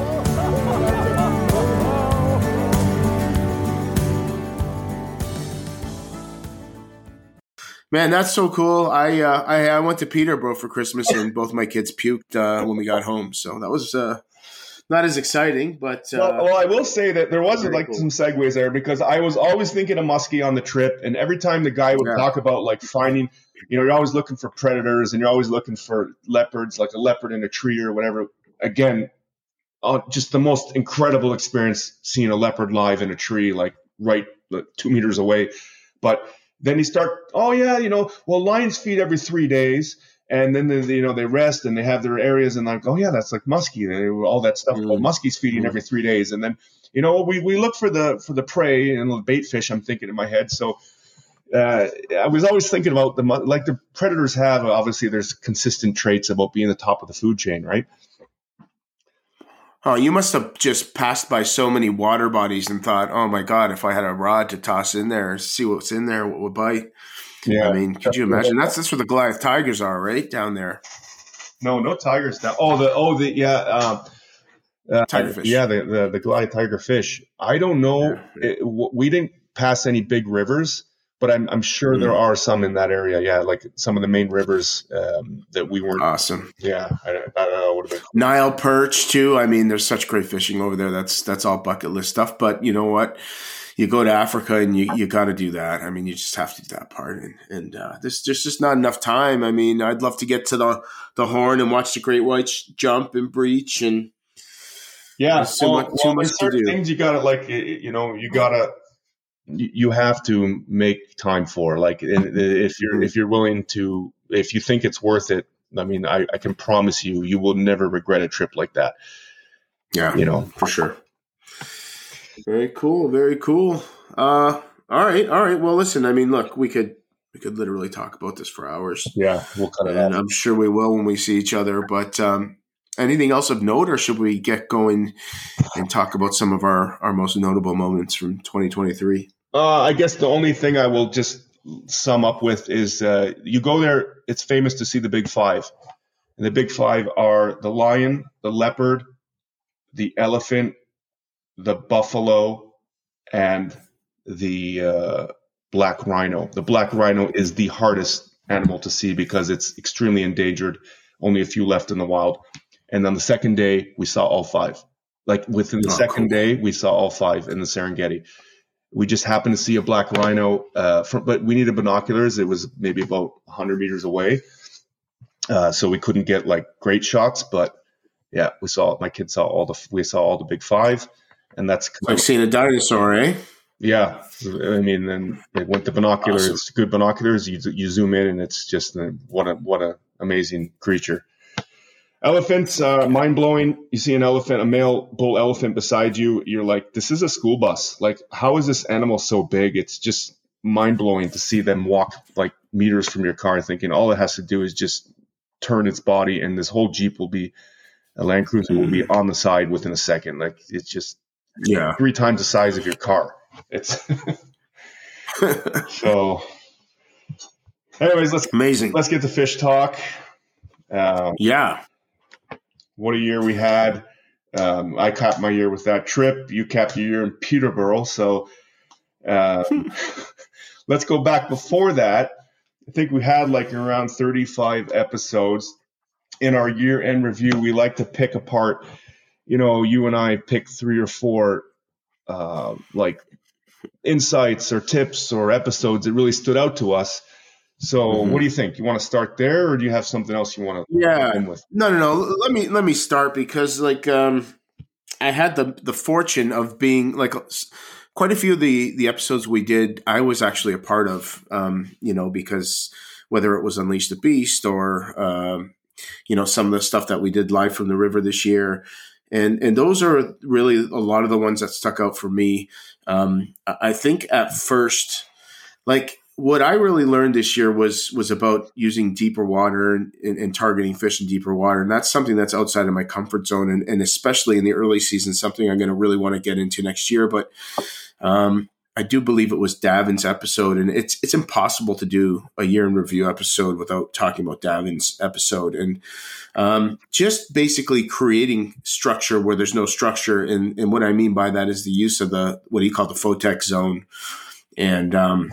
Man, that's so cool. I uh, I, I went to Peterborough for Christmas, and both my kids puked uh, when we got home. So that was uh, not as exciting, but uh, Well, well, I will say that there was very like cool. some segues there because I was always thinking of muskie on the trip, and every time the guy would Yeah. talk about like finding, you know, you're always looking for predators and you're always looking for leopards, like a leopard in a tree or whatever. Again, uh, just the most incredible experience seeing a leopard live in a tree, like right like, two meters away. But then you start, oh yeah, you know, well, lions feed every three days. And then they, you know, they rest and they have their areas and like, oh yeah, that's like muskie. They, all that stuff. Mm. Well, muskie's feeding Mm. every three days. And then, you know, we, we look for the, for the prey and the bait fish, I'm thinking in my head. So, uh, I was always thinking about the, mu- like the predators have, obviously there's consistent traits about being the top of the food chain, right? Oh, you must have just passed by so many water bodies and thought, oh my God, if I had a rod to toss in there, see what's in there, what would bite. Yeah. I mean, could you imagine? That's that's where the Goliath tigers are, right down there. No, no tigers now. Oh, the, oh, the, yeah. Um, uh, Tigerfish. Yeah, the, the, the Goliath tiger fish. I don't know. Yeah. It, w- we didn't pass any big rivers, but I'm, I'm sure Mm. there are some in that area. Yeah, like some of the main rivers um, that we weren't. Awesome. Yeah, I, I don't know. Would have been. Nile perch too. I mean, there's such great fishing over there. That's that's all bucket list stuff. But you know what? You go to Africa and you, you got to do that. I mean, you just have to do that part. And, and uh, there's, there's just not enough time. I mean, I'd love to get to the, the Horn and watch the great whites jump and breach. And Yeah, There's too well, much- too well, much there's to certain do. things you gotta like. y- You know, you gotta you, you have to make time for. Like, if you're if you're willing to, if you think it's worth it, I mean, I, I can promise you, you will never regret a trip like that. Yeah, you know, for sure. Very cool. Very cool. Uh, all right. All right. Well, listen, I mean, look, we could, we could literally talk about this for hours. Yeah. We'll cut it and out. I'm sure we will when we see each other, but, um, anything else of note, or should we get going and talk about some of our, our most notable moments from twenty twenty-three? Uh, I guess the only thing I will just sum up with is, uh, you go there, it's famous to see the big five. And the big five are the lion, the leopard, the elephant, the buffalo, and the uh, black rhino. The black rhino is the hardest animal to see because it's extremely endangered. Only a few left in the wild. And on the second day, we saw all five. Like within the oh, second cool. day, we saw all five in the Serengeti. We just happened to see a black rhino, uh, from, but we needed binoculars. It was maybe about one hundred meters away. Uh, so we couldn't get like great shots, but yeah, we saw, my kids saw all the, we saw all the big five, and that's like seeing a dinosaur, eh? Yeah. I mean, then it went to binoculars, awesome. Good binoculars. You, you zoom in and it's just a, what a, what a amazing creature. Elephants, uh, mind blowing. You see an elephant, a male bull elephant beside you. You're like, this is a school bus. Like, how is this animal so big? It's just mind blowing to see them walk like meters from your car, thinking all it has to do is just turn its body and this whole Jeep will be, a Land Cruiser will be on the side within a second. Like, it's just yeah. three times the size of your car. It's so. Anyways, let's amazing. Let's get to fish talk. Um, yeah. What a year we had. Um, I capped my year with that trip. You capped your year in Peterborough. So uh, let's go back before that. I think we had like around thirty-five episodes. In our year-end review, we like to pick apart, you know, you and I pick three or four uh, like insights or tips or episodes that really stood out to us. So mm-hmm. What do you think? You want to start there, or do you have something else you want to yeah. begin with? No, no, no. Let me let me start because like um, I had the the fortune of being like quite a few of the the episodes we did. I was actually a part of, um, you know, because whether it was Unleash the Beast or um, you know, some of the stuff that we did live from the river this year. And and those are really a lot of the ones that stuck out for me. Um, I think at first, like what I really learned this year was was about using deeper water and, and, and targeting fish in deeper water. And that's something that's outside of my comfort zone. And, and especially in the early season, something I'm going to really want to get into next year. But um, I do believe it was Davin's episode, and it's it's impossible to do a year in review episode without talking about Davin's episode, and um, just basically creating structure where there's no structure. And, and what I mean by that is the use of the what he called the Photex zone, and um,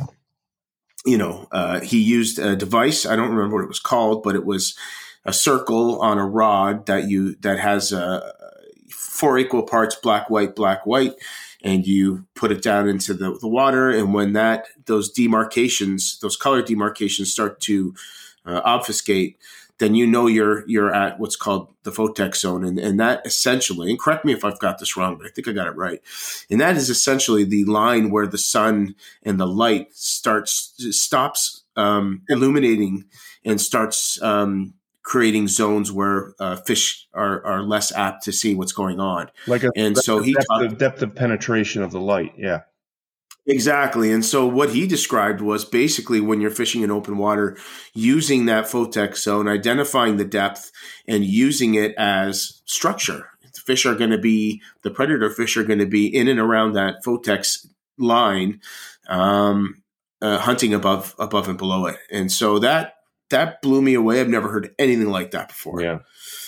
you know uh, he used a device. I don't remember what it was called, but it was a circle on a rod that you that has uh, four equal parts black, white, black, white. And you put it down into the, the water. And when that, those demarcations, those color demarcations start to uh, obfuscate, then you know you're, you're at what's called the Photex zone. And, and that essentially, and correct me if I've got this wrong, but I think I got it right. And that is essentially the line where the sun and the light starts, stops um, illuminating and starts um, creating zones where uh, fish are, are less apt to see what's going on. Like a, and so he depth, talked, the depth of penetration of the light. Yeah, exactly. And so what he described was basically when you're fishing in open water, using that Photex zone, identifying the depth and using it as structure. The fish are going to be, the predator fish are going to be in and around that Photex line, um, uh, hunting above, above and below it. And so that, that blew me away. I've never heard anything like that before. Yeah.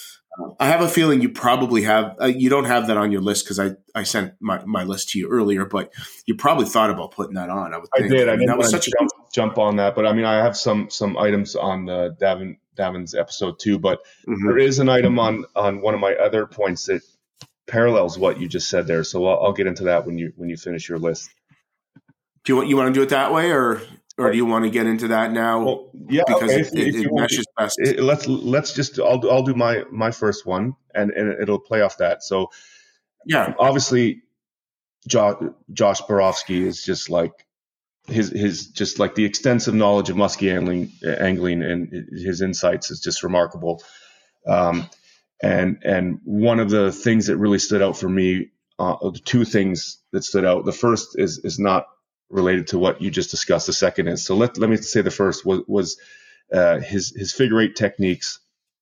I have a feeling you probably have, uh, you don't have that on your list because I, I sent my, my list to you earlier, but you probably thought about putting that on. I, would think. I did. I, I mean, that was such jump, a jump on that, but I mean, I have some, some items on uh, Davin, Davin's episode too, but mm-hmm. there is an item on, on one of my other points that parallels what you just said there. So I'll, I'll get into that when you, when you finish your list. Do you want, you want to do it that way or? Or do you want to get into that now? Well, yeah, because okay. it, it, it meshes best. It, let's let's just I'll do, I'll do my my first one, and, and it'll play off that. So, yeah, obviously, Josh, Josh Borofsky is just like his his just like the extensive knowledge of musky angling, angling and his insights is just remarkable. Um, and and one of the things that really stood out for me, uh, the two things that stood out. The first is is not related to what you just discussed. The second is so. Let let me say the first was was uh, his his figure eight techniques,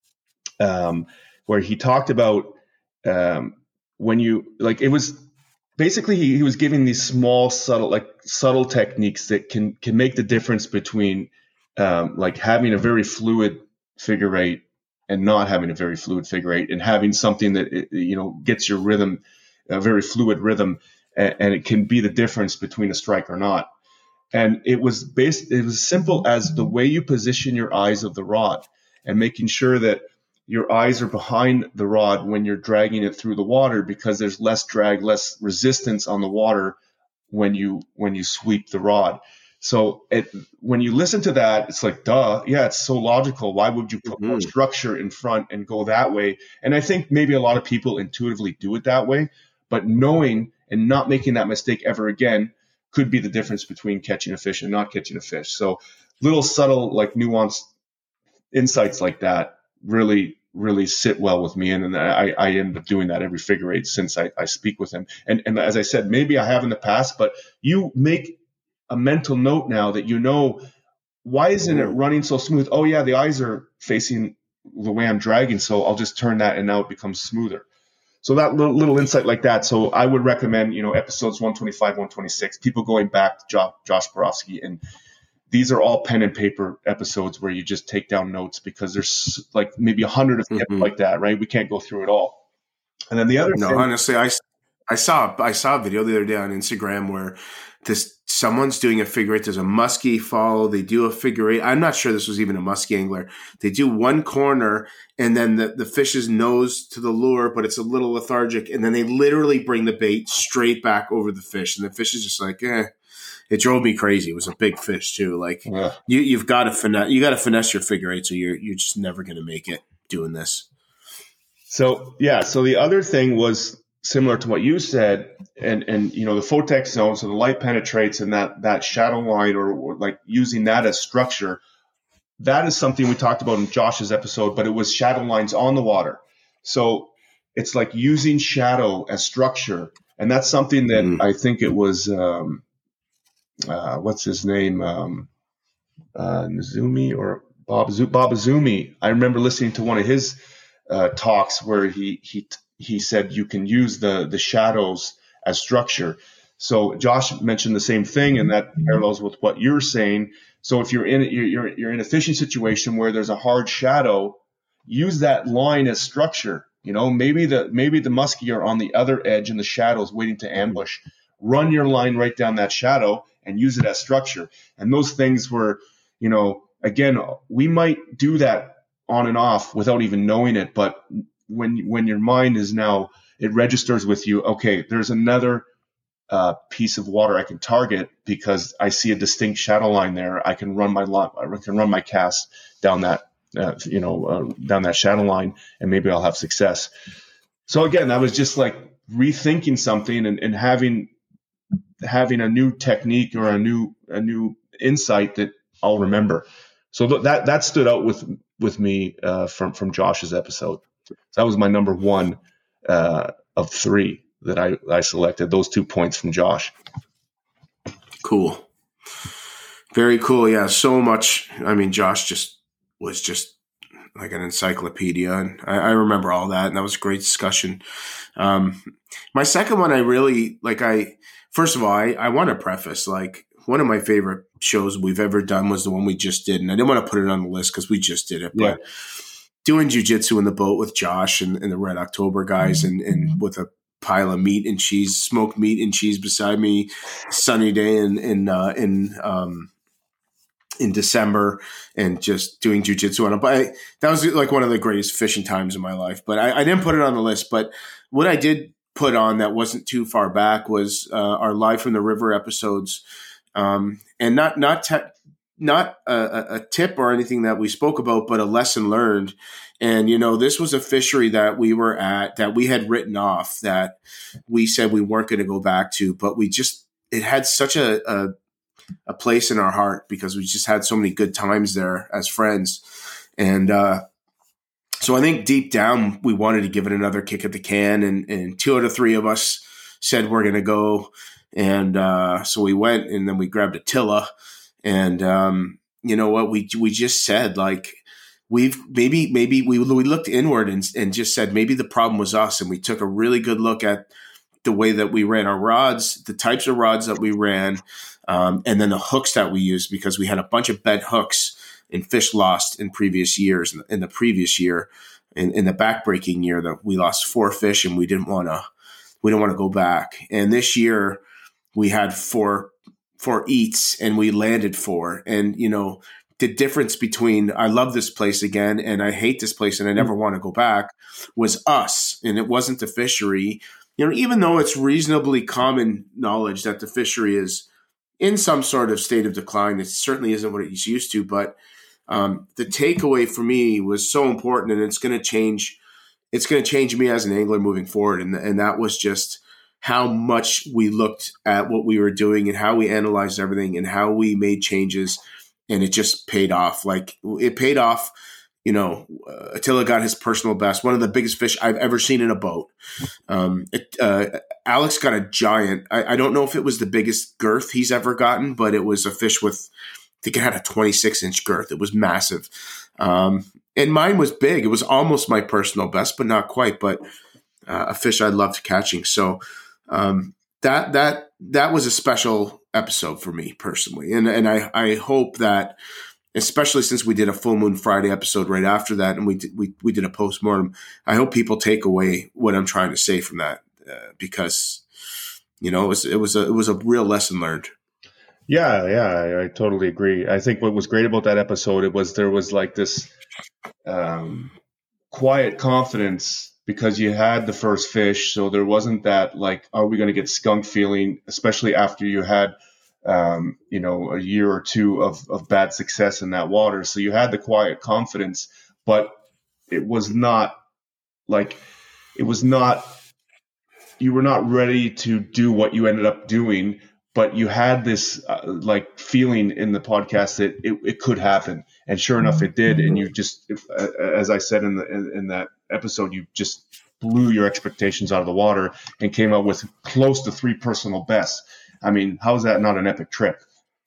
um, where he talked about um, when you like it was. Basically, he, he was giving these small, subtle, like subtle techniques that can can make the difference between um, like having a very fluid figure eight and not having a very fluid figure eight, and having something that you know gets your rhythm, a very fluid rhythm, and, and it can be the difference between a strike or not. And it was based, it was simple as the way you position your eyes of the rod, and making sure that your eyes are behind the rod when you're dragging it through the water, because there's less drag, less resistance on the water when you when you sweep the rod. So it, when you listen to that, it's like, duh, yeah, it's so logical. Why would you put mm-hmm. more structure in front and go that way? And I think maybe a lot of people intuitively do it that way, but knowing and not making that mistake ever again could be the difference between catching a fish and not catching a fish. So little subtle, like nuanced insights like that really, really sit well with me. And, and I, I end up doing that every figure eight since I, I speak with him. And, and as I said, maybe I have in the past, but you make a mental note now that you know, why isn't it running so smooth? Oh yeah, the eyes are facing the way I'm dragging, so I'll just turn that and now it becomes smoother. So that little, little insight like that. So I would recommend, you know, episodes one twenty-five, one twenty-six, people going back to jo- Josh Borofsky, and these are all pen and paper episodes where you just take down notes, because there's like maybe a hundred of mm-hmm. like that, right? We can't go through it all. And then the other no, thing, honestly, I, I saw I saw a video the other day on Instagram where this someone's doing a figure eight. There's a muskie follow. They do a figure eight. I'm not sure this was even a muskie angler. They do one corner, and then the, the fish's nose to the lure, but it's a little lethargic, and then they literally bring the bait straight back over the fish, and the fish is just like, eh. It drove me crazy. It was a big fish too. Like yeah. you, you've got to finesse. You got to finesse your figure eight, so you're you're just never going to make it doing this. So yeah. So the other thing was similar to what you said, and and you know the Photex zone. So the light penetrates, and that that shadow line, or, or like using that as structure. That is something we talked about in Josh's episode, but it was shadow lines on the water. So it's like using shadow as structure, and that's something that mm. I think it was. Um, Uh, what's his name? Um, uh, Nizumi or Bob Z- Bob Azumi. I remember listening to one of his uh, talks where he he he said you can use the the shadows as structure. So Josh mentioned the same thing, and that parallels with what you're saying. So if you're in you're you're, you're in a fishing situation where there's a hard shadow, use that line as structure. You know, maybe the maybe the muskie are on the other edge in the shadows waiting to ambush. Run your line right down that shadow and use it as structure. And those things were, you know, again, we might do that on and off without even knowing it. But when when your mind is now, it registers with you, okay, there's another uh, piece of water I can target because I see a distinct shadow line there. I can run my I can run my cast down that, uh, you know, uh, down that shadow line, and maybe I'll have success. So again, that was just like rethinking something and, and having having a new technique or a new a new insight that I'll remember. So th- that that stood out with with me uh, from from Josh's episode. So that was my number one uh, of three that I I selected. Those two points from Josh. Cool, very cool. Yeah, so much. I mean, Josh just was just like an encyclopedia, and I, I remember all that, and that was a great discussion. Um, my second one, I really like. I First of all, I, I want to preface, like, one of my favorite shows we've ever done was the one we just did. And I didn't want to put it on the list because we just did it. Yeah. But doing jiu-jitsu in the boat with Josh and, and the Red October guys and, and with a pile of meat and cheese, smoked meat and cheese beside me, sunny day in in uh, in, um, in December, and just doing jiu-jitsu on it. But I, that was like one of the greatest fishing times in my life. But I, I didn't put it on the list. But what I did put on that wasn't too far back was uh, our Live from the River episodes, um, and not not te- not a, a tip or anything that we spoke about, but a lesson learned. And, you know, this was a fishery that we were at that we had written off, that we said we weren't going to go back to, but we just, it had such a, a, a place in our heart because we just had so many good times there as friends. And, uh, so I think deep down, we wanted to give it another kick at the can, and, and two out of three of us said we're going to go. And uh, so we went, and then we grabbed a Tilla. And um, you know what? We we just said, like, we've maybe maybe we we looked inward and, and just said maybe the problem was us. And we took a really good look at the way that we ran our rods, the types of rods that we ran, um, and then the hooks that we used, because we had a bunch of bent hooks and fish lost in previous years. In the previous year, in, in the backbreaking year, that we lost four fish, and we didn't want to, we didn't want to go back. And this year, we had four four eats, and we landed four. And you know, the difference between I love this place again and I hate this place and I never want to go back was us, and it wasn't the fishery. You know, even though it's reasonably common knowledge that the fishery is in some sort of state of decline, it certainly isn't what it's used to, but Um, the takeaway for me was so important, and it's going to change. It's going to change me as an angler moving forward, and and that was just how much we looked at what we were doing and how we analyzed everything and how we made changes, and it just paid off. Like it paid off. You know, uh, Attila got his personal best, one of the biggest fish I've ever seen in a boat. Um, it, uh, Alex got a giant. I, I don't know if it was the biggest girth he's ever gotten, but it was a fish with, I think it had a twenty-six inch girth. It was massive. Um, and mine was big. It was almost my personal best, but not quite, but uh, a fish I loved catching. So um, that, that, that was a special episode for me personally. And, and I, I hope that, especially since we did a Full Moon Friday episode right after that, and we did, we, we did a postmortem, I hope people take away what I'm trying to say from that, uh, because, you know, it was, it was a, it was a real lesson learned. Yeah, yeah, I, I totally agree. I think what was great about that episode, it was there was like this um, quiet confidence because you had the first fish, so there wasn't that like, are we going to get skunk feeling, especially after you had, um, you know, a year or two of, of bad success in that water. So you had the quiet confidence, but it was not like, it was not, you were not ready to do what you ended up doing. But you had this uh, like feeling in the podcast that it, it could happen, and sure enough, it did. And you just, uh, as I said in the in, in that episode, you just blew your expectations out of the water and came out with close to three personal bests. I mean, how is that not an epic trip?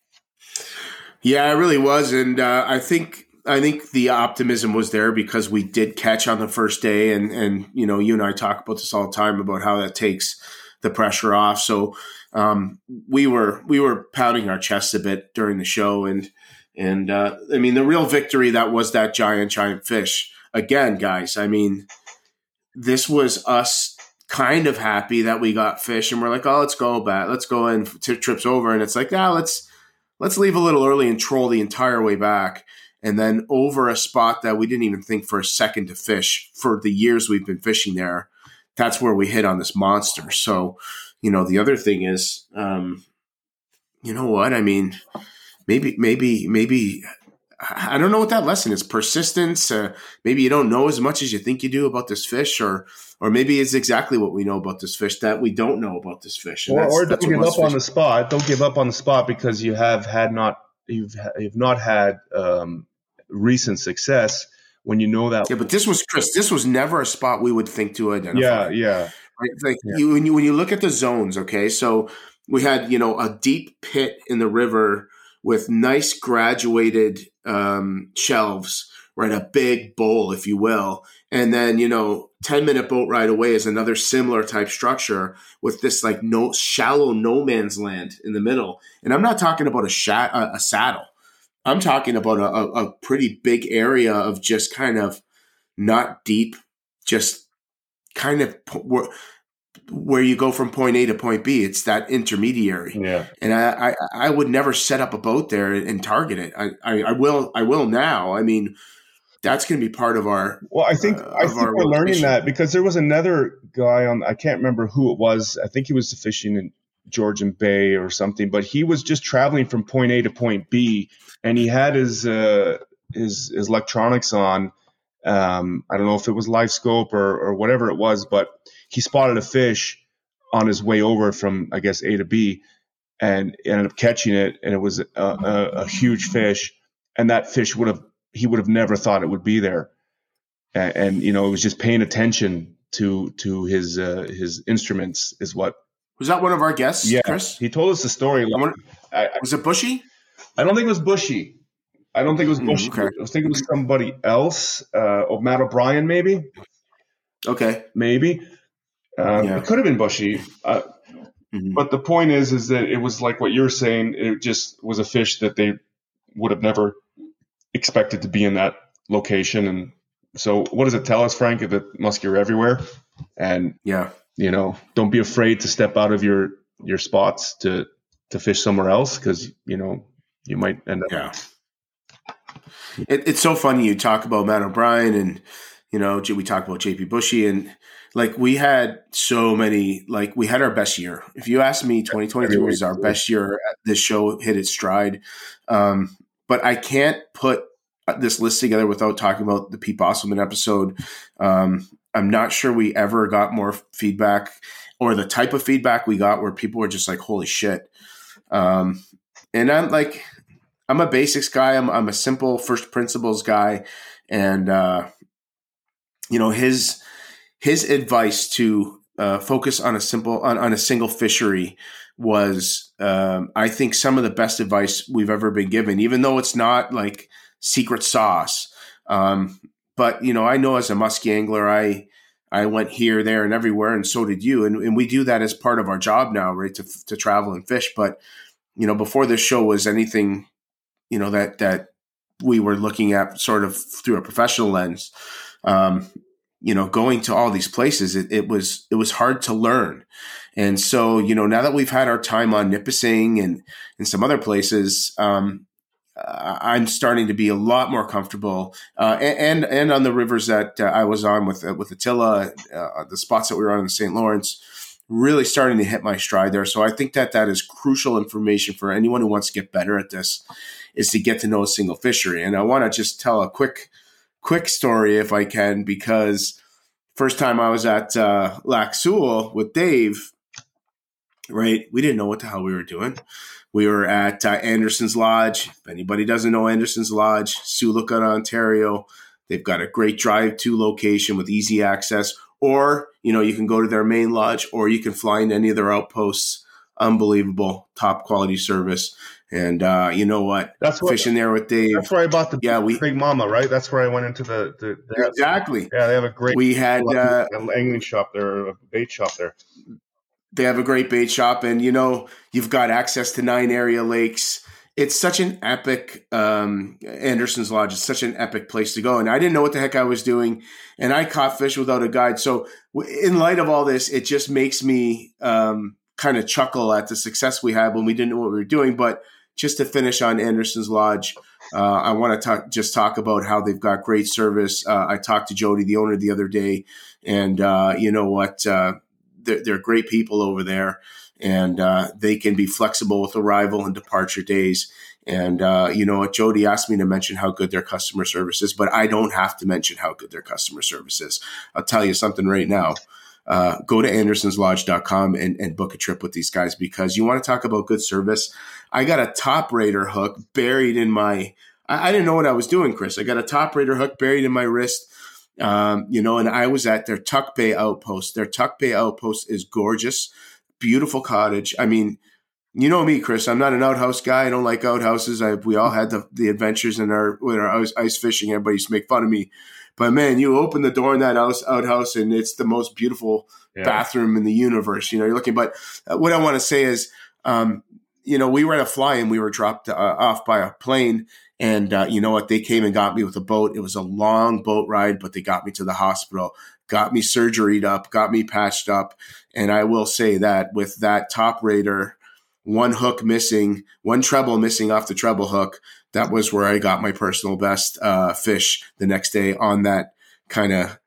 Yeah, it really was, and uh, I think I think the optimism was there because we did catch on the first day, and and you know, you and I talk about this all the time about how that takes the pressure off. So. Um, we were we were pounding our chests a bit during the show, and and uh, I mean the real victory that was that giant giant fish again, guys. I mean, this was us kind of happy that we got fish, and we're like, oh, let's go back, let's go, and t- trips over, and it's like, ah, let's let's leave a little early and troll the entire way back, and then over a spot that we didn't even think for a second to fish for the years we've been fishing there. That's where we hit on this monster. So. You know, the other thing is, um, you know what? I mean, maybe, maybe, maybe, I don't know what that lesson is. Persistence. Uh, maybe you don't know as much as you think you do about this fish, or, or maybe it's exactly what we know about this fish that we don't know about this fish. And or, that's, or don't that's give up on the spot. Don't give up on the spot because you have had not, you've, you've not had um, recent success when you know that. Yeah, but this was, Chris, this was never a spot we would think to identify. Yeah, yeah. Right? Like yeah. you, when you when you look at the zones, okay, so we had, you know, a deep pit in the river with nice graduated um, shelves, right, a big bowl, if you will, and then, you know, ten minute boat ride away is another similar type structure with this like no shallow no man's land in the middle. And I'm not talking about a shat a, a saddle. I'm talking about a, a, a pretty big area of just kind of not deep, just kind of where, where you go from point A to point B. It's that intermediary. Yeah. And I, I, I would never set up a boat there and target it. I, I, I will, I will now. I mean, that's going to be part of our, well, I think, uh, I think we're rotation. Learning that because there was another guy on, I can't remember who it was. I think he was fishing in, Georgian Bay or something, but he was just traveling from point A to point B, and he had his uh, his, his electronics on. Um, I don't know if it was Live Scope or, or whatever it was, but he spotted a fish on his way over from, I guess, A to B, and ended up catching it, and it was a, a, a huge fish, and that fish would have he would have never thought it would be there, and, and you know, it was just paying attention to to his uh, his instruments is what. Was that one of our guests, yeah, Chris? He told us the story. I wonder, I, was it Bushy? I don't think it was Bushy. I don't think it was Bushy. Mm, okay. I was thinking it was somebody else. Uh, oh, Matt O'Brien, maybe. Okay. Maybe. Uh, yeah. It could have been Bushy. Uh, mm-hmm. But the point is, is that it was like what you're saying. It just was a fish that they would have never expected to be in that location. And so what does it tell us, Frank? That muskie are everywhere. And, yeah, you know, don't be afraid to step out of your, your spots to, to fish somewhere else, because, you know, you might end up. Yeah. It, it's so funny you talk about Matt O'Brien and, you know, we talk about J P Bushy, and like we had so many, like we had our best year. If you ask me, twenty twenty-two was our best year. This show hit its stride. Um, but I can't put this list together without talking about the Pete Bosselman episode. Um, I'm not sure we ever got more feedback, or the type of feedback we got where people were just like, holy shit. Um, and I'm like, I'm a basics guy. I'm, I'm a simple first principles guy. And, uh, you know, his, his advice to, uh, focus on a simple, on, on a single fishery was, um, I think some of the best advice we've ever been given, even though it's not like secret sauce. Um, but you know, I know as a muskie angler, I, I went here, there, and everywhere, and so did you. And, and we do that as part of our job now, right? To, to travel and fish. But, you know, before this show was anything, you know, that, that we were looking at sort of through a professional lens, um, you know, going to all these places, it, it was, it was hard to learn. And so, you know, now that we've had our time on Nipissing and, and some other places, um, uh, I'm starting to be a lot more comfortable, uh, and, and on the rivers that uh, I was on with, uh, with Attila, uh, the spots that we were on in the Saint Lawrence, really starting to hit my stride there. So I think that that is crucial information for anyone who wants to get better at this, is to get to know a single fishery. And I want to just tell a quick, quick story if I can, because first time I was at uh, Lac Seul with Dave, right? We didn't know what the hell we were doing. We were at uh, Anderson's Lodge. If anybody doesn't know Anderson's Lodge, Sulica, Ontario, they've got a great drive-to location with easy access. Or, you know, you can go to their main lodge, or you can fly into any of their outposts. Unbelievable, top quality service. And uh, you know what? That's what, fishing there with Dave. That's where I bought the yeah, we, Big Mama, right? That's where I went into the, the, the exactly. Yeah, they have a great. We had uh, angling shop there, a bait shop there. They have a great bait shop, and you know, you've got access to nine area lakes. It's such an epic, um, Anderson's Lodge is such an epic place to go. And I didn't know what the heck I was doing, and I caught fish without a guide. So in light of all this, it just makes me um, kind of chuckle at the success we had when we didn't know what we were doing. But just to finish on Anderson's Lodge, uh, I want to talk, just talk about how they've got great service. Uh, I talked to Jody, the owner, the other day, and uh, you know what? Uh, they're, they're great people over there. And uh, they can be flexible with arrival and departure days. And, uh, you know, Jody asked me to mention how good their customer service is, but I don't have to mention how good their customer service is. I'll tell you something right now. Uh, go to andersons lodge dot com and, and book a trip with these guys, because you want to talk about good service. I got a Top Raider hook buried in my – I didn't know what I was doing, Chris. I got a Top Raider hook buried in my wrist. Um, you know, and I was at their Tuck Bay Outpost. Their Tuck Bay Outpost is gorgeous. Beautiful cottage. I mean, you know me, Chris. I'm not an outhouse guy. I don't like outhouses. I, we all had the, the adventures in our with our ice, ice fishing. Everybody used to make fun of me. But, man, you open the door in that house, outhouse, and it's the most beautiful yeah. bathroom in the universe. You know, you're looking. But uh, what I want to say is, um, you know, we were at a fly-in. We were dropped uh, off by a plane. And uh, you know what? They came and got me with a boat. It was a long boat ride, but they got me to the hospital, got me surgeried up, got me patched up. And I will say that with that Top Raider, one hook missing, one treble missing off the treble hook, that was where I got my personal best uh, fish the next day on that kind of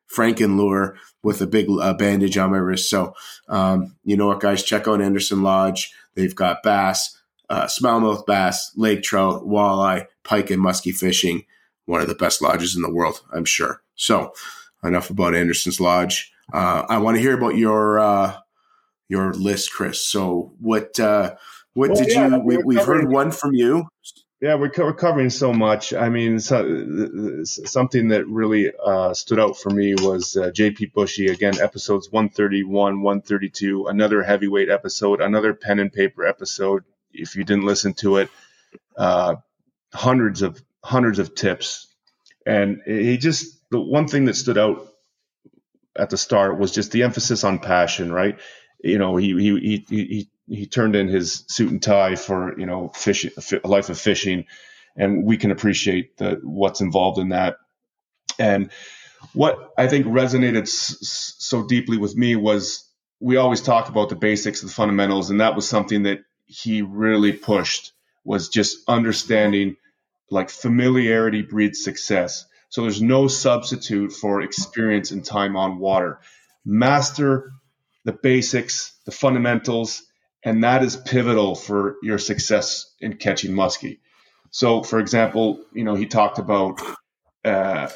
Franken lure with a big uh, bandage on my wrist. So, um, you know what, guys, check out Anderson Lodge. They've got bass, uh, smallmouth bass, lake trout, walleye, pike, and muskie fishing. One of the best lodges in the world, I'm sure. So enough about Anderson's Lodge. Uh, I want to hear about your uh, your list, Chris. So what uh, what Well, did yeah, you? We, we're we've covering- heard one from you. Yeah, we're, co- we're covering so much. I mean, so, something that really uh, stood out for me was uh, J P Bushy, again, episodes one thirty-one, one thirty-two, another heavyweight episode, another pen and paper episode. If you didn't listen to it, uh, hundreds of hundreds of tips. And he just, the one thing that stood out at the start was just the emphasis on passion, right? You know, he he he he he turned in his suit and tie for, you know, fishing, a life of fishing, and we can appreciate the what's involved in that. And what I think resonated s- so deeply with me was we always talk about the basics, the fundamentals, and that was something that he really pushed, was just understanding, like, familiarity breeds success. So there's no substitute for experience and time on water. Master the basics, the fundamentals, and that is pivotal for your success in catching muskie. So, for example, you know, he talked about uh,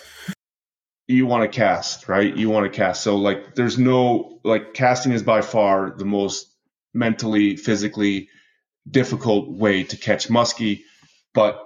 you want to cast, right? You want to cast. So, like, there's no, like, casting is by far the most mentally, physically difficult way to catch muskie, but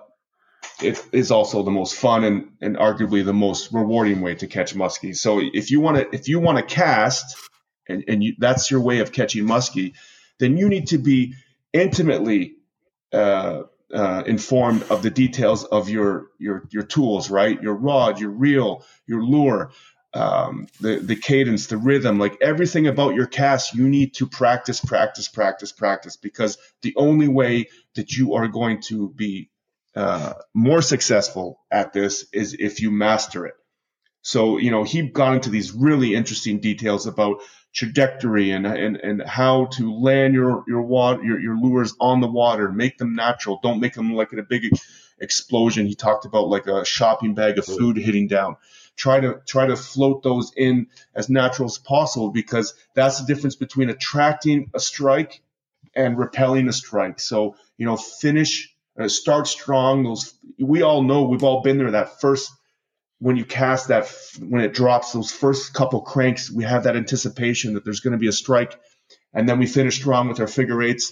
it is also the most fun and, and arguably the most rewarding way to catch muskie. So if you want to, if you want to cast, and, and you, that's your way of catching muskie, then you need to be intimately uh, uh, informed of the details of your your your tools, right? Your rod, your reel, your lure, um, the the cadence, the rhythm, like everything about your cast. You need to practice, practice, practice, practice, because the only way that you are going to be uh, more successful at this is if you master it. So, you know, he got into these really interesting details about trajectory and and, and how to land your your water your, your lures on the water, make them natural, don't make them like a big explosion. He talked about like a shopping bag of food hitting down. Try to try to float those in as natural as possible, because that's the difference between attracting a strike and repelling a strike. So, you know, finish, uh, start strong. Those, we all know, we've all been there. That first, when you cast that, when it drops, those first couple cranks, we have that anticipation that there's going to be a strike, and then we finish strong with our figure eights.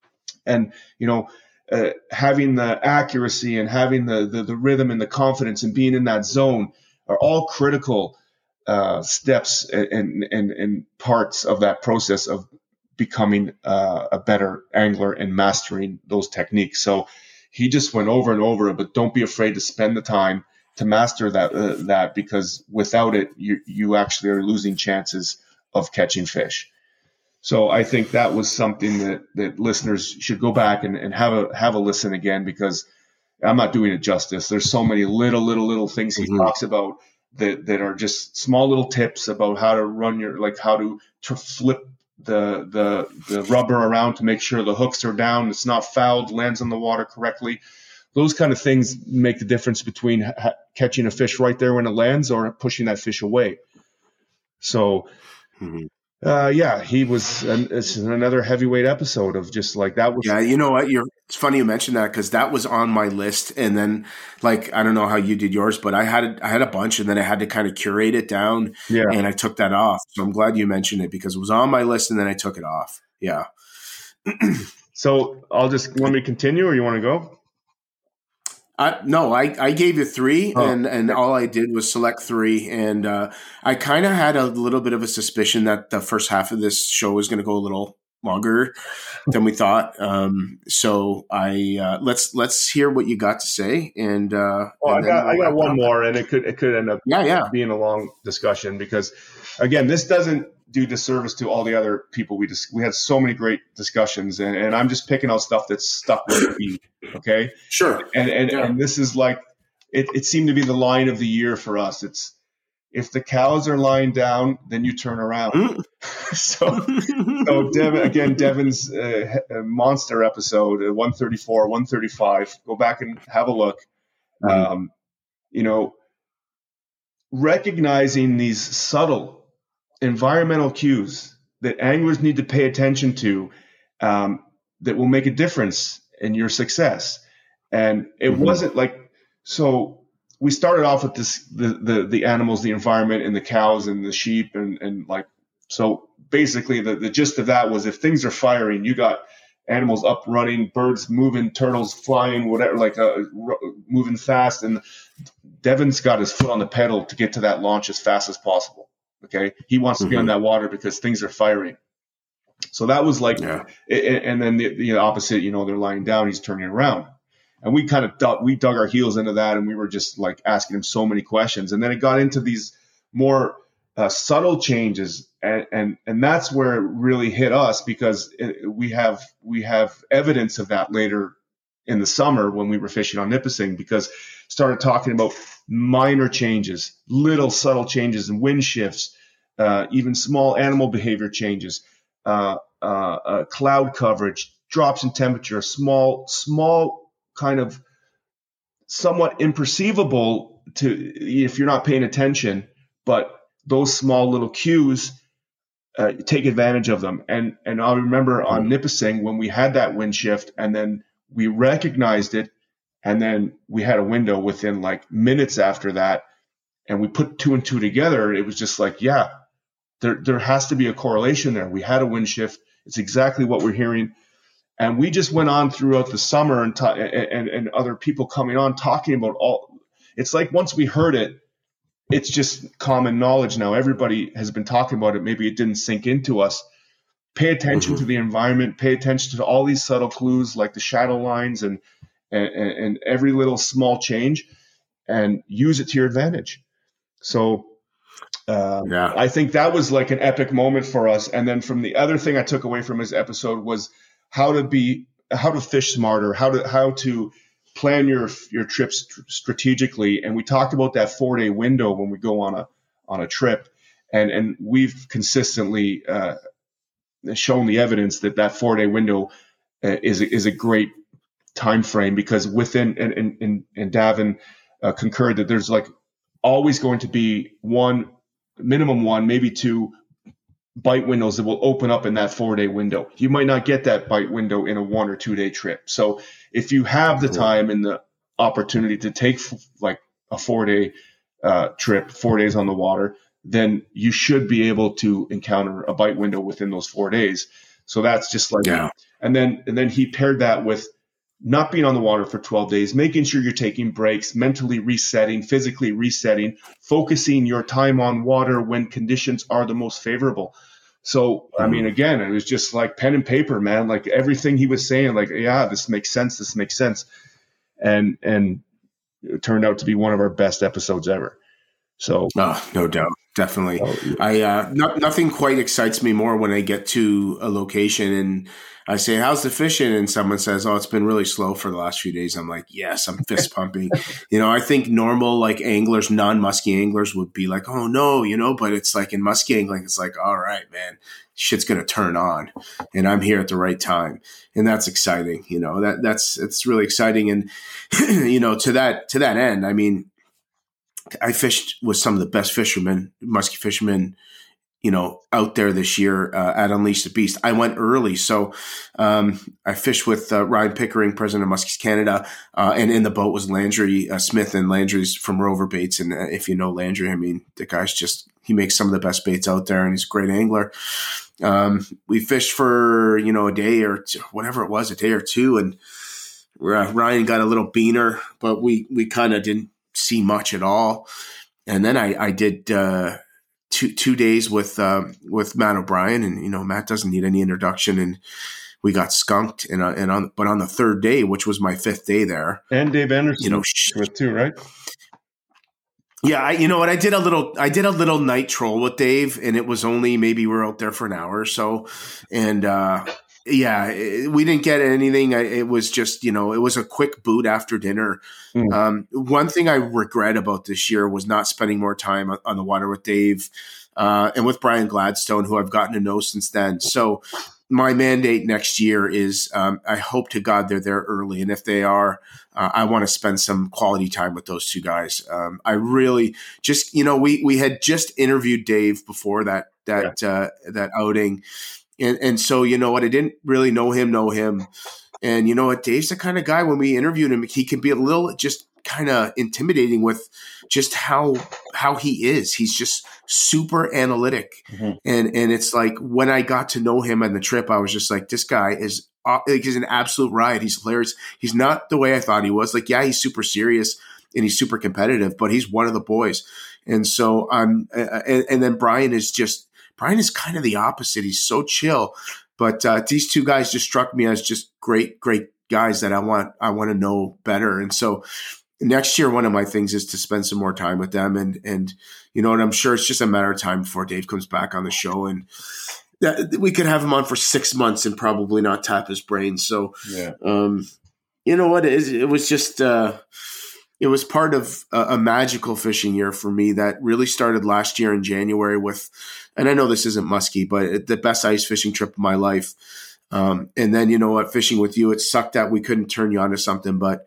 And, you know, uh, having the accuracy and having the, the the rhythm and the confidence and being in that zone are all critical uh, steps and, and and parts of that process of becoming uh, a better angler and mastering those techniques. So he just went over and over it, but don't be afraid to spend the time to master that, uh, that because without it, you, you actually are losing chances of catching fish. So I think that was something that, that listeners should go back and, and have a, have a listen again, because I'm not doing it justice. There's so many little, little, little things he mm-hmm. talks about that, that are just small little tips about how to run your, like how to, to flip the, the, the rubber around to make sure the hooks are down, it's not fouled, lands on the water correctly. Those kind of things make the difference between ha- catching a fish right there when it lands or pushing that fish away. So, mm-hmm. uh, yeah, he was an, it's another heavyweight episode of just like that. Was- yeah, you know what? You're, it's funny you mentioned that, because that was on my list. And then, like, I don't know how you did yours, but I had I had a bunch, and then I had to kind of curate it down, yeah. and I took that off. So I'm glad you mentioned it, because it was on my list, and then I took it off. Yeah. So I'll just, you want me to continue, or you want to go? Uh, no, I, I gave you three, oh. and, and all I did was select three. And uh, I kind of had a little bit of a suspicion that the first half of this show was going to go a little longer than we thought. Um, so I uh, let's let's hear what you got to say. And uh, well, and I got we'll I got one more, and it could it could end up yeah, yeah. being a long discussion, because again, this doesn't do disservice to all the other people we dis- we had so many great discussions, and, and I'm just picking out stuff that's stuck with me. Okay, sure. And and, yeah. and this is like it, it seemed to be the line of the year for us. It's if the cows are lying down, then you turn around. Mm. so so Devin, again, Devin's uh, monster episode, uh, one thirty-four, one thirty-five. Go back and have a look. Mm. Um, you know, recognizing these subtle environmental cues that anglers need to pay attention to, um, that will make a difference in your success. And it mm-hmm. wasn't like, so we started off with this, the, the, the animals, the environment, and the cows and the sheep. And, and like, so basically the, the gist of that was, if things are firing, you got animals up running, birds moving, turtles flying, whatever, like uh, moving fast. And Devin's got his foot on the pedal to get to that launch as fast as possible. Okay. He wants to mm-hmm. be on that water because things are firing. So that was like, yeah. and then the, the opposite, you know, they're lying down, he's turning around. And we kind of dug, we dug our heels into that, and we were just like asking him so many questions. And then it got into these more uh, subtle changes, and, and and that's where it really hit us, because it, we have we have evidence of that later in the summer when we were fishing on Nipissing, because started talking about minor changes, little subtle changes in wind shifts, uh, even small animal behavior changes, uh, uh, uh, cloud coverage, drops in temperature, small small. kind of somewhat imperceivable to if you're not paying attention, but those small little cues, uh, take advantage of them. And and I remember on Nipissing when we had that wind shift, and then we recognized it, and then we had a window within like minutes after that, and we put two and two together. It was just like, yeah, there there has to be a correlation there. We had a wind shift. It's exactly what we're hearing. And we just went on throughout the summer, and, ta- and and other people coming on talking about all. It's like once we heard it, it's just common knowledge now. Everybody has been talking about it. Maybe it didn't sink into us. Pay attention mm-hmm. to the environment. Pay attention to all these subtle clues like the shadow lines and, and and every little small change, and use it to your advantage. So uh, yeah. I think that was like an epic moment for us. And then from the other thing I took away from his episode was how to be, how to fish smarter, how to, how to plan your, your trips strategically. And we talked about that four day window when we go on a, on a trip. And, and we've consistently, uh, shown the evidence that that four day window uh, is, is a great time frame, because within, and, and, and, and Davin uh, concurred that there's like always going to be one, minimum one, maybe two bite windows that will open up in that four day window. You might not get that bite window in a one or two day trip. So if you have the time and the opportunity to take f- like a four day uh, trip, four days on the water, then you should be able to encounter a bite window within those four days. So that's just like, yeah. and then, and then he paired that with not being on the water for twelve days, making sure you're taking breaks, mentally resetting, physically resetting, focusing your time on water when conditions are the most favorable. So, I mean, again, it was just like pen and paper, man, like everything he was saying, like, yeah, this makes sense. This makes sense. And, and it turned out to be one of our best episodes ever. So, oh, no doubt. Definitely. Oh, yeah. I, uh, not, nothing quite excites me more when I get to a location and I say, how's the fishing? And someone says, oh, it's been really slow for the last few days. I'm like, yes, I'm fist pumping. You know, I think normal like anglers, non-musky anglers would be like, oh no, you know, but it's like in musky angling, it's like, all right, man, shit's going to turn on and I'm here at the right time. And that's exciting. You know, that that's, it's really exciting. And, you know, to that, to that end, I mean, I fished with some of the best fishermen, musky fishermen, you know, out there this year uh, at Unleash the Beast. I went early. So um, I fished with uh, Ryan Pickering, president of Muskies Canada, uh, and in the boat was Landry uh, Smith, and Landry's from Rover Baits. And uh, if you know Landry, I mean, the guy's just, he makes some of the best baits out there, and he's a great angler. Um, we fished for, you know, a day or two, whatever it was, a day or two. And uh, Ryan got a little beaner, but we, we kind of didn't see much at all. And then I, I did, uh, two, two days with, um, with Matt O'Brien, and, you know, Matt doesn't need any introduction, and we got skunked. And, uh, and on, but on the third day, which was my fifth day there, and Dave Anderson, you know, with too, right? Yeah. I, you know what? I did a little, I did a little night troll with Dave, and it was only, maybe we were out there for an hour or so. And, uh, yeah, it, we didn't get anything. It was just, you know, it was a quick boot after dinner. Mm. Um, one thing I regret about this year was not spending more time on the water with Dave uh, and with Brian Gladstone, who I've gotten to know since then. So my mandate next year is um, I hope to God they're there early. And if they are, uh, I want to spend some quality time with those two guys. Um, I really just, you know, we, we had just interviewed Dave before that, that, yeah. uh, that outing. And, and so, you know what, I didn't really know him, know him. And you know what, Dave's the kind of guy when we interviewed him, he can be a little just kind of intimidating with just how how he is. He's just super analytic. Mm-hmm. And and it's like when I got to know him on the trip, I was just like, this guy is uh, like, he's an absolute riot. He's hilarious. He's not the way I thought he was. Like, yeah, he's super serious and he's super competitive, but he's one of the boys. And so um and, and then Brian is just Brian is kind of the opposite. He's so chill. But uh, these two guys just struck me as just great, great guys that I want I want to know better. And so next year, one of my things is to spend some more time with them. And, and you know, and I'm sure it's just a matter of time before Dave comes back on the show. And that, we could have him on for six months and probably not tap his brain. So, yeah. um, you know what? It, it was just uh, – it was part of a, a magical fishing year for me that really started last year in January with – and I know this isn't musky, but the best ice fishing trip of my life. Um, and then, you know what, fishing with you, it sucked that we couldn't turn you on to something, but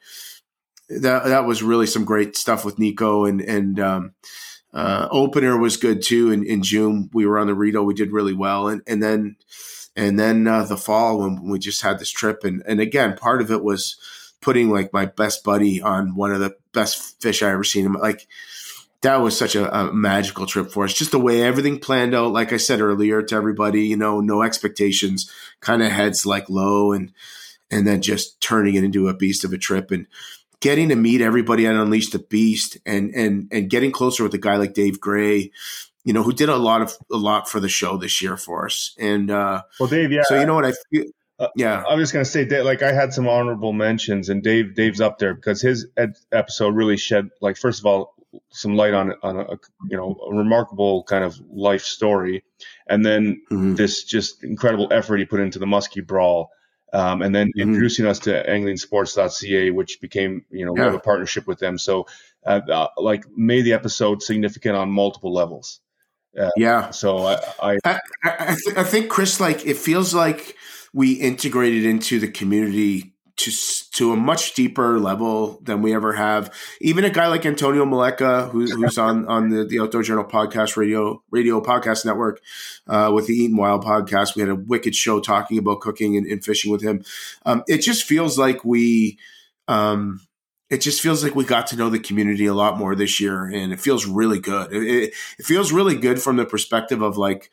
that that was really some great stuff with Nico. And, and um, uh, opener was good too. In, in June, we were on the Rito. We did really well. And, and then and then uh, the fall when we just had this trip. And, and again, part of it was putting like my best buddy on one of the best fish I ever seen. Like, that was such a, a magical trip for us. Just the way everything planned out, like I said earlier to everybody, you know, no expectations, kind of heads like low, and and then just turning it into a beast of a trip and getting to meet everybody on Unleash the Beast and and and getting closer with a guy like Dave Gray, you know, who did a lot of a lot for the show this year for us. And uh, well, Dave, yeah. So you know what I feel. Yeah, I'm just gonna say, like, I had some honorable mentions, and Dave Dave's up there because his ed- episode really shed, like, first of all, some light on on a, you know, a remarkable kind of life story, and then mm-hmm. this just incredible effort he put into the Muskie Brawl, um, and then mm-hmm. introducing us to angling sports dot c a, which became, you know, yeah. we have a partnership with them. So, uh, uh, like, made the episode significant on multiple levels. Uh, yeah. So I I I, I, th- I think Chris, like, it feels like we integrated into the community to to a much deeper level than we ever have. Even a guy like Antonio Maleka, who, who's on on the, the Outdoor Journal podcast radio radio podcast network uh, with the Eatin' Wild podcast. We had a wicked show talking about cooking and, and fishing with him. Um, it just feels like we, um, it just feels like we got to know the community a lot more this year, and it feels really good. It, it, it feels really good from the perspective of like.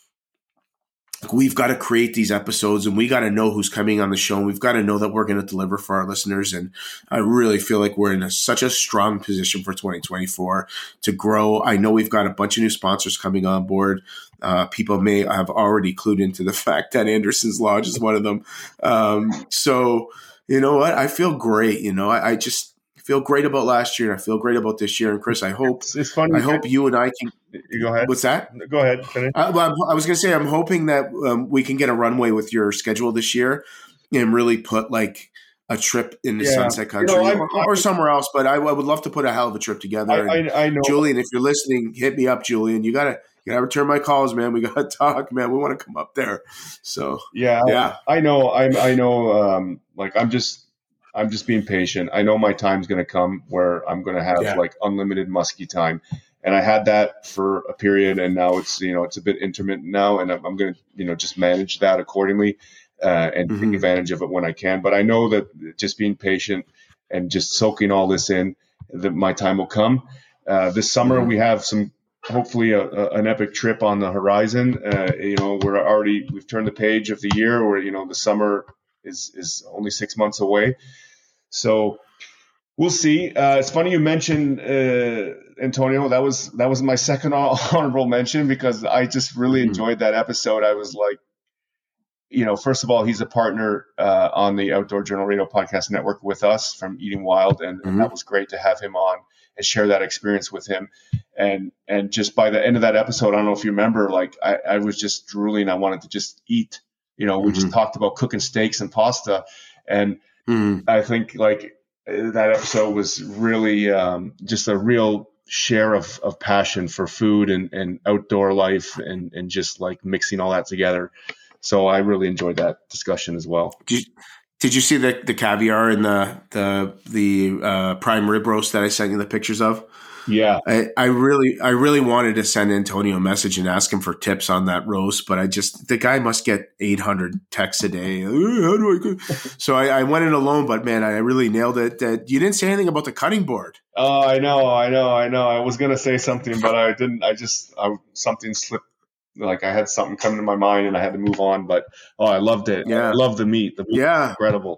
We've got to create these episodes and we got to know who's coming on the show. And we've got to know that we're going to deliver for our listeners. And I really feel like we're in a, such a strong position for twenty twenty-four to grow. I know we've got a bunch of new sponsors coming on board. Uh, people may have already clued into the fact that Anderson's Lodge is one of them. Um, so, you know what? I feel great. You know, I, I just feel great about last year and I feel great about this year. And Chris, I hope, it's, it's funny. I hope you and I can, You go ahead. What's that? Go ahead. Finish. Uh, well, I was going to say, I'm hoping that um, we can get a runway with your schedule this year and really put like a trip in the yeah. Sunset Country you know, or, or somewhere else. But I, I would love to put a hell of a trip together. I, I, I know. Julian, if you're listening, hit me up, Julian. You got to you gotta return my calls, man. We got to talk, man. We want to come up there. So, yeah, yeah. I, I know. I, I know. Um, like, I'm just, I'm just being patient. I know my time's going to come where I'm going to have yeah. like unlimited muskie time. And I had that for a period, and now it's, you know, it's a bit intermittent now, and I'm, I'm going to, you know, just manage that accordingly uh, and mm-hmm. take advantage of it when I can. But I know that just being patient and just soaking all this in, that my time will come. Uh, this summer mm-hmm. we have some, hopefully a, a, an epic trip on the horizon. Uh, you know, we're already, we've turned the page of the year where, you know, the summer is is only six months away. So we'll see. Uh, it's funny you mentioned uh, Antonio. That was that was my second honorable mention because I just really enjoyed that episode. I was like, you know, first of all, he's a partner uh, on the Outdoor Journal Radio Podcast Network with us from Eating Wild, and, mm-hmm. and that was great to have him on and share that experience with him. And and just by the end of that episode, I don't know if you remember, like I, I was just drooling. I wanted to just eat. You know, we mm-hmm. just talked about cooking steaks and pasta, and mm-hmm. I think like. That episode was really um, just a real share of, of passion for food and, and outdoor life and, and just like mixing all that together. So I really enjoyed that discussion as well. Did you, did you see the, the caviar and the the the uh, prime rib roast that I sent you the pictures of? Yeah, I, I really I really wanted to send Antonio a message and ask him for tips on that roast, but I just the guy must get eight hundred texts a day. Oh, how do I go? So I, I went in alone, but man, I really nailed it. That you didn't say anything about the cutting board. Oh, I know, I know, I know. I was gonna say something, but I didn't. I just I, something slipped. Like I had something come to my mind and I had to move on. But oh, I loved it. Yeah, I love the meat. The meat yeah, was incredible.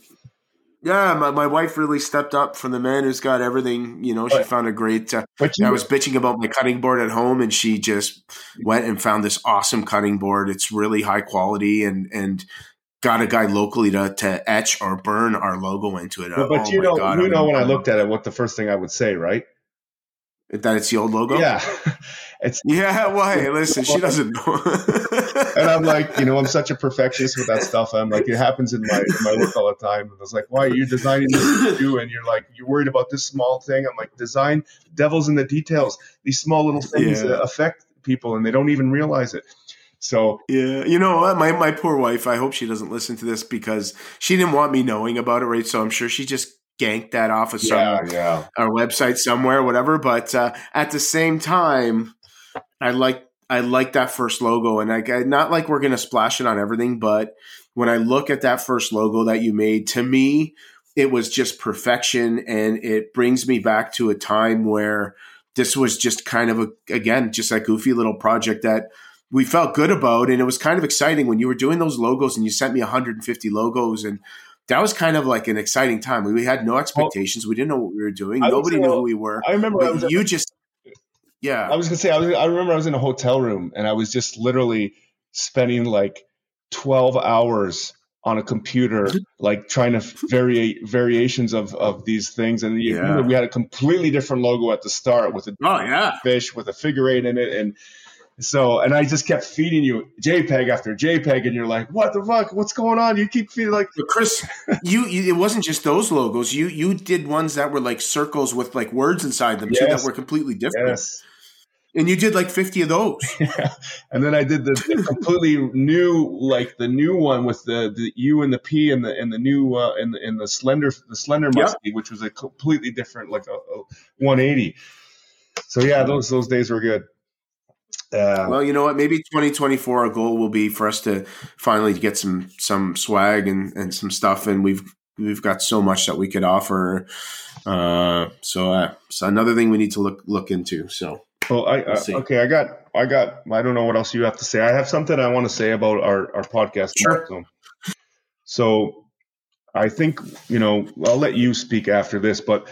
Yeah, my, my wife really stepped up for the man who's got everything. You know, she but, found a great. Uh, but you, I was bitching about my cutting board at home, and she just went and found this awesome cutting board. It's really high quality, and and got a guy locally to to etch or burn our logo into it. But, but oh you know, God, you I'm know, when I looked at it, what the first thing I would say, right? That it's the old logo. Yeah, it's yeah. Well, hey, listen, she doesn't know. And I'm like, you know, I'm such a perfectionist with that stuff. I'm like, it happens in my in my work all the time. And I was like, why are you designing this too? And you're like, you're worried about this small thing. I'm like, design devil's in the details. These small little things yeah. affect people, and they don't even realize it. So yeah, you know what? My my poor wife. I hope she doesn't listen to this because she didn't want me knowing about it, right? So I'm sure she just ganked that off of some yeah, yeah. our website somewhere, whatever. But uh, at the same time, I like I like that first logo, and I, I not like we're gonna splash it on everything, but when I look at that first logo that you made, to me, it was just perfection, and it brings me back to a time where this was just kind of a again just a goofy little project that we felt good about, and it was kind of exciting when you were doing those logos, and you sent me one hundred fifty logos, and that was kind of like an exciting time. We had no expectations. We didn't know what we were doing. I Nobody was, knew uh, who we were. I remember I was you at, just, yeah. I was gonna say I was. I remember I was in a hotel room and I was just literally spending like twelve hours on a computer, like trying to vary variations of of these things. And you Yeah. remember we had a completely different logo at the start with a Oh yeah. fish with a figure eight in it, and so, and I just kept feeding you JPEG after JPEG, and you're like, "What the fuck? What's going on?" You keep feeding like, But Chris, you, you it wasn't just those logos. You you did ones that were like circles with like words inside them too Yes. that were completely different. yes, And you did like fifty of those. yeah. And then I did the, the completely new, like the new one with the, the U and the P and the and the new uh, and the and the slender the slender Yep. musty, which was a completely different, like a, a one eighty. So yeah, those those days were good. Uh, Well, you know what? Maybe twenty twenty-four, our goal will be for us to finally get some some swag and, and some stuff, and we've we've got so much that we could offer. Uh, so, uh, so another thing we need to look look into. So, well, I we'll uh, see. okay, I got I got I don't know what else you have to say. I have something I want to say about our our podcast. Sure. So, so I think, you know, I'll let you speak after this, but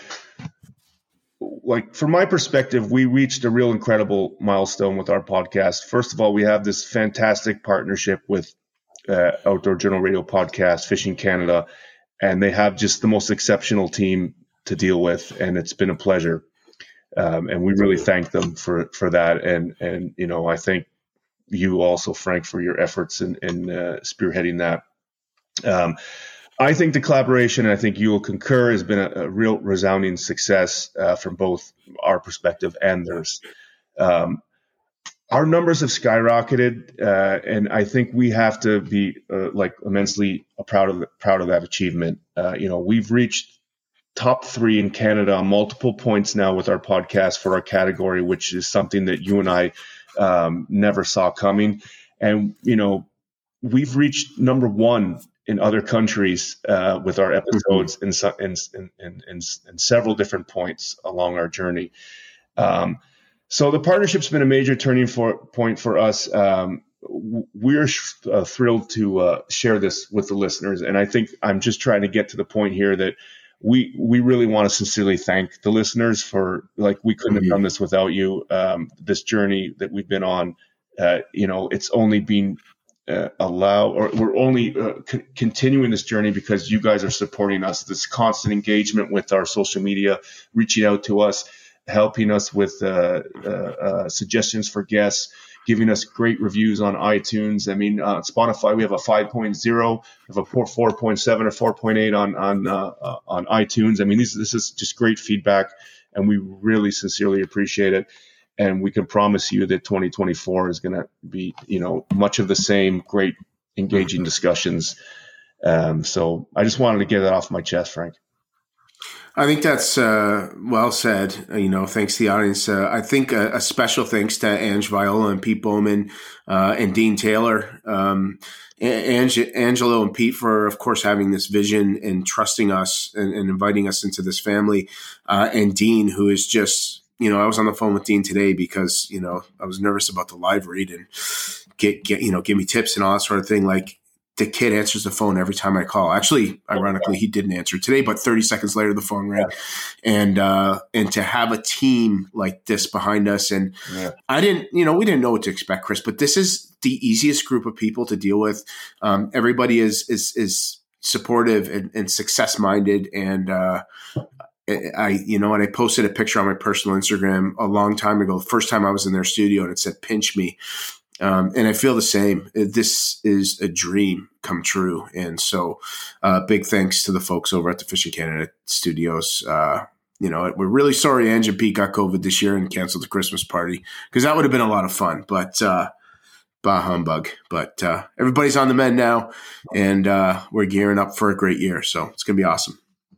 like from my perspective, we reached a real incredible milestone with our podcast. First of all, we have this fantastic partnership with uh, Outdoor Journal Radio Podcast, Fishing Canada, and they have just the most exceptional team to deal with, and it's been a pleasure. Um, and we really thank them for for that. And and you know, I thank you also, Frank, for your efforts in, in uh, spearheading that. Um, I think the collaboration, and I think you will concur, has been a, a real resounding success uh, from both our perspective and theirs. Um, our numbers have skyrocketed, uh, and I think we have to be uh, like immensely proud of proud of that achievement. Uh, you know, we've reached top three in Canada on multiple points now with our podcast for our category, which is something that you and I um, never saw coming. And you know, we've reached number one in other countries uh, with our episodes in, so, in, in, in, in, in several different points along our journey. Um, so the partnership's been a major turning for, point for us. Um, we're uh, thrilled to uh, share this with the listeners. And I think I'm just trying to get to the point here that we we really want to sincerely thank the listeners for, like, we couldn't mm-hmm. have done this without you. Um, this journey that we've been on, uh, you know, it's only been Uh, allow or we're only uh, c- continuing this journey because you guys are supporting us. This constant engagement with our social media, reaching out to us, helping us with uh, uh, uh, suggestions for guests, giving us great reviews on iTunes. I mean, uh, Spotify, we have a five point oh, we have a four point seven or four point eight on on uh, uh, on iTunes. I mean, this this is just great feedback, and we really sincerely appreciate it. And we can promise you that twenty twenty-four is going to be, you know, much of the same great engaging discussions. Um, so I just wanted to get that off my chest, Frank. I think that's uh, well said. Uh, you know, thanks to the audience. Uh, I think a, a special thanks to Ange Viola and Pete Bowman uh, and Dean Taylor. Um, Ange, Angelo and Pete for, of course, having this vision and trusting us and, and inviting us into this family. Uh, and Dean, who is just, you know, I was on the phone with Dean today because, you know, I was nervous about the live read and get, get you know, give me tips and all that sort of thing. Like, the kid answers the phone every time I call. Actually, ironically, he didn't answer today, but thirty seconds later, the phone rang. And uh, and to have a team like this behind us, and yeah. I didn't, you know, we didn't know what to expect, Chris, but this is the easiest group of people to deal with. Um, everybody is is is supportive and, and success minded, and uh, I, you know, and I posted a picture on my personal Instagram a long time ago, the first time I was in their studio, and it said "Pinch me." Um, and I feel the same. This is a dream come true. And so uh, big thanks to the folks over at the Fishing Canada Studios. Uh, you know, we're really sorry Ange and Pete got COVID this year and canceled the Christmas party because that would have been a lot of fun. But uh, bah humbug. But uh, everybody's on the mend now, and uh, we're gearing up for a great year. So it's going to be awesome.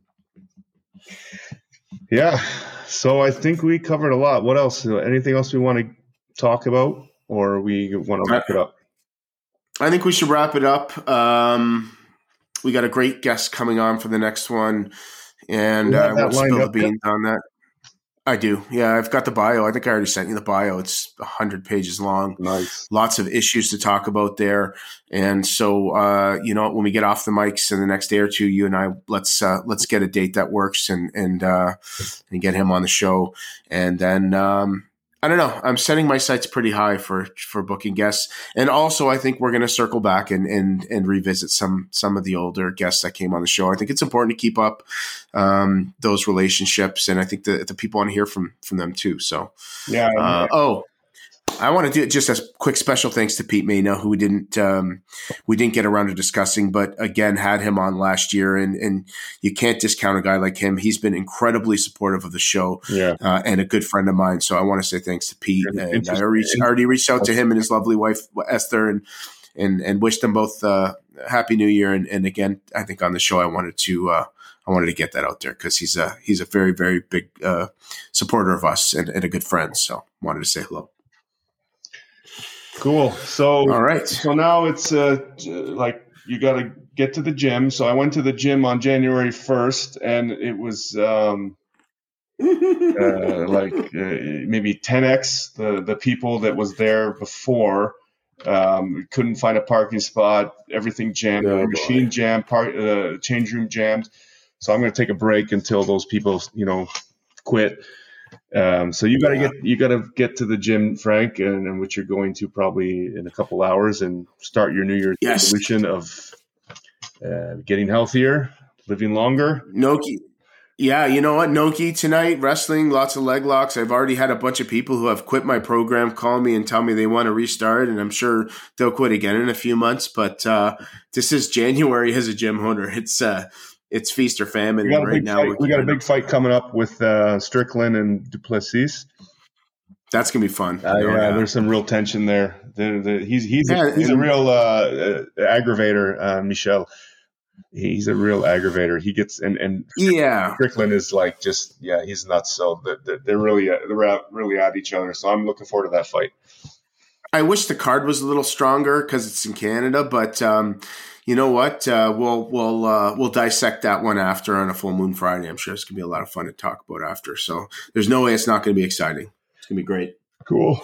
Yeah. So I think we covered a lot. What else? Anything else we want to talk about? Or we want to wrap it up? I think we should wrap it up. Um, we got a great guest coming on for the next one, and uh, I won't spill the beans yet? on that. I do. Yeah, I've got the bio. I think I already sent you the bio. It's one hundred pages long. Nice. Lots of issues to talk about there. And so, uh, you know, when we get off the mics in the next day or two, you and I, let's uh, let's get a date that works and and uh, and get him on the show. And then um, – I don't know. I'm setting my sights pretty high for, for booking guests. And also I think we're going to circle back and, and, and revisit some, some of the older guests that came on the show. I think it's important to keep up um, those relationships. And I think the, the people want to hear from, from them too. So, yeah. Uh, oh, I want to do just a quick special thanks to Pete Mayna, who we didn't um, we didn't get around to discussing, but again had him on last year, and and you can't discount a guy like him. He's been incredibly supportive of the show, yeah, uh, and a good friend of mine. So I want to say thanks to Pete, and I already, already reached out to him and his lovely wife Esther, and and and wished them both uh, happy New Year. And, and again, I think on the show I wanted to uh, I wanted to get that out there because he's a he's a very very big uh, supporter of us and, and a good friend. So wanted to say hello. Cool. So, all right. So now it's uh, like you got to get to the gym. So I went to the gym on January first, and it was um, uh, like uh, maybe ten x the the people that was there before. Um, couldn't find a parking spot. Everything jammed. Oh, machine jammed. Part uh, change room jammed. So I'm going to take a break until those people, you know, quit. Um, so you got to yeah. get you got to get to the gym, Frank, and, and which you're going to probably in a couple hours, and start your New Year's yes. resolution of uh, getting healthier, living longer. Noki, yeah, you know what, Noki tonight, wrestling, lots of leg locks. I've already had a bunch of people who have quit my program call me and tell me they want to restart, and I'm sure they'll quit again in a few months. But uh, this is January as a gym owner. It's uh, It's feast or famine we got right now. Fight. We got a big fight coming up with uh, Strickland and Duplessis. That's gonna be fun. Uh, yeah, yeah, there's some real tension there. The, the, he's he's yeah, a, he's a real uh, aggravator, uh, Michel. He's a real aggravator. He gets and and yeah. Strickland is like just yeah, he's nuts. So they're, they're really they're really at each other. So I'm looking forward to that fight. I wish the card was a little stronger because it's in Canada, but. Um, You know what? Uh, we'll we'll uh, we'll dissect that one after on a full moon Friday. I'm sure it's gonna be a lot of fun to talk about after. So there's no way it's not gonna be exciting. It's gonna be great. Cool.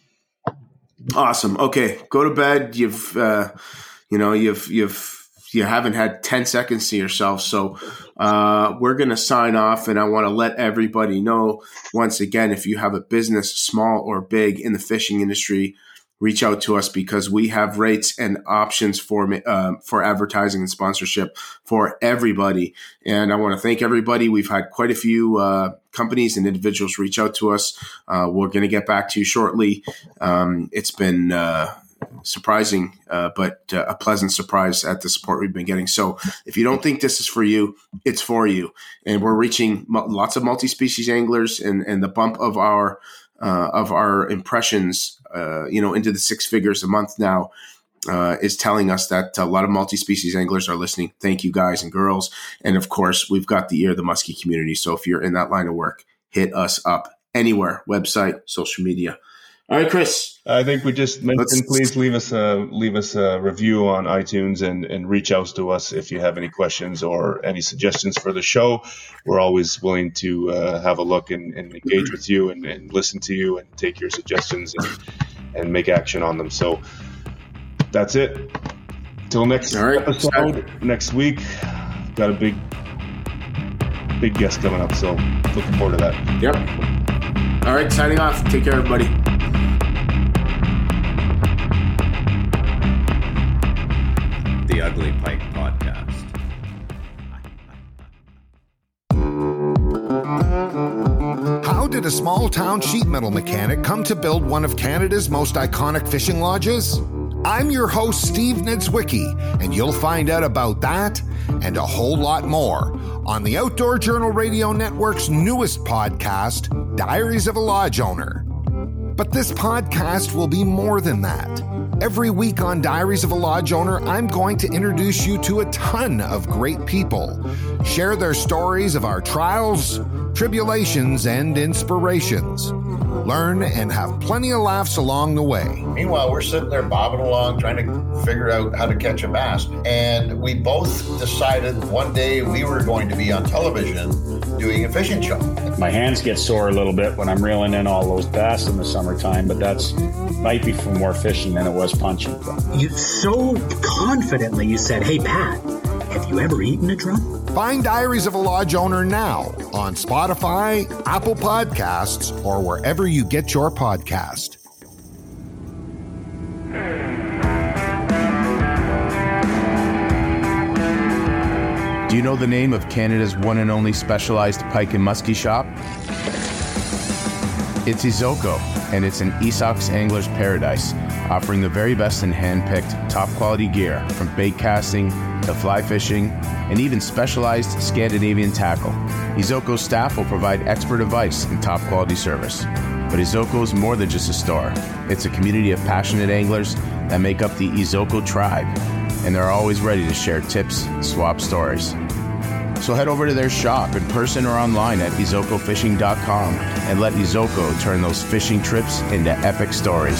Awesome. Okay, go to bed. You've uh, you know you've you've you haven't had ten seconds to yourself. So uh, we're gonna sign off, and I want to let everybody know once again, if you have a business, small or big, in the fishing industry, reach out to us because we have rates and options for uh, for advertising and sponsorship for everybody. And I want to thank everybody. We've had quite a few uh, companies and individuals reach out to us. Uh, we're going to get back to you shortly. Um, it's been uh, surprising, uh, but uh, a pleasant surprise at the support we've been getting. So if you don't think this is for you, it's for you. And we're reaching mo- lots of multi-species anglers, and, and the bump of our uh, of our impressions, uh, you know, into the six figures a month now uh, is telling us that a lot of multi-species anglers are listening. Thank you, guys and girls. And of course, we've got the ear of the muskie community. So if you're in that line of work, hit us up anywhere, website, social media. All right, Chris. I think we just mentioned, Let's, please leave us a leave us a review on iTunes and, and reach out to us if you have any questions or any suggestions for the show. We're always willing to uh, have a look and, and engage with you and, and listen to you and take your suggestions and, and make action on them. So that's it. Till next All right. episode, next week. Got a big big guest coming up, so looking forward to that. Yep. All right, signing off. Take care, everybody. The Ugly Pike Podcast. How did a small-town sheet metal mechanic come to build one of Canada's most iconic fishing lodges? I'm your host, Steve Niedzwiecki, and you'll find out about that and a whole lot more on the Outdoor Journal Radio Network's newest podcast, Diaries of a Lodge Owner. But this podcast will be more than that. Every week on Diaries of a Lodge Owner, I'm going to introduce you to a ton of great people, share their stories of our trials, tribulations, and inspirations. Learn and have plenty of laughs along the way. Meanwhile, we're sitting there bobbing along, trying to figure out how to catch a bass. And we both decided one day we were going to be on television doing a fishing show. My hands get sore a little bit when I'm reeling in all those bass in the summertime, but that's might be from more fishing than it was punching. You so confidently you said, "Hey, Pat, have you ever eaten a drum?" Find Diaries of a Lodge Owner now on Spotify, Apple Podcasts, or wherever you get your podcast. Do you know the name of Canada's one and only specialized pike and muskie shop? It's Izoko, and it's an Esox angler's paradise, offering the very best in hand-picked, top-quality gear, from bait casting to fly fishing, and even specialized Scandinavian tackle. Izoko's staff will provide expert advice and top-quality service. But Izoko is more than just a store. It's a community of passionate anglers that make up the Izoko tribe, and they're always ready to share tips, swap stories. So head over to their shop in person or online at izoko fishing dot com and let Izoko turn those fishing trips into epic stories.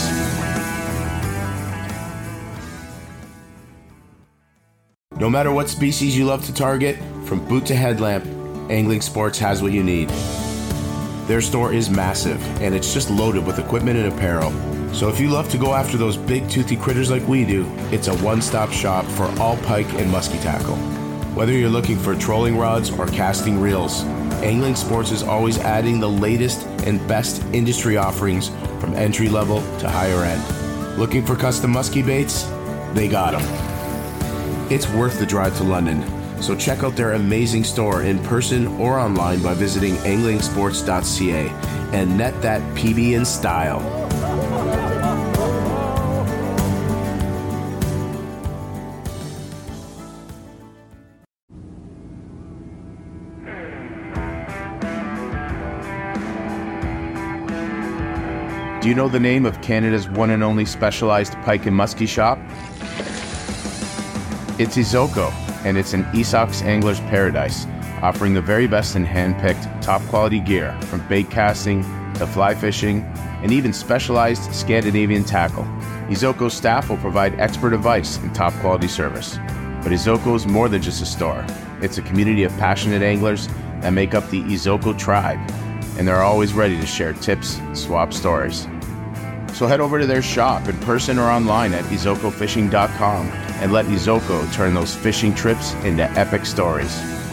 No matter what species you love to target, from boot to headlamp, Angling Sports has what you need. Their store is massive, and it's just loaded with equipment and apparel. So if you love to go after those big toothy critters like we do, it's a one-stop shop for all pike and muskie tackle. Whether you're looking for trolling rods or casting reels, Angling Sports is always adding the latest and best industry offerings from entry level to higher end. Looking for custom muskie baits? They got them. It's worth the drive to London, so check out their amazing store in person or online by visiting angling sports dot c a and net that P B in style. Do you know the name of Canada's one and only specialized pike and muskie shop? It's Izoko, and it's an Esox angler's paradise, offering the very best in hand-picked, top-quality gear, from bait casting to fly fishing, and even specialized Scandinavian tackle. Izoko's staff will provide expert advice and top-quality service. But Izoko is more than just a store. It's a community of passionate anglers that make up the Izoko tribe, and they're always ready to share tips, swap stories. So head over to their shop in person or online at izoko fishing dot com and let Izoko turn those fishing trips into epic stories.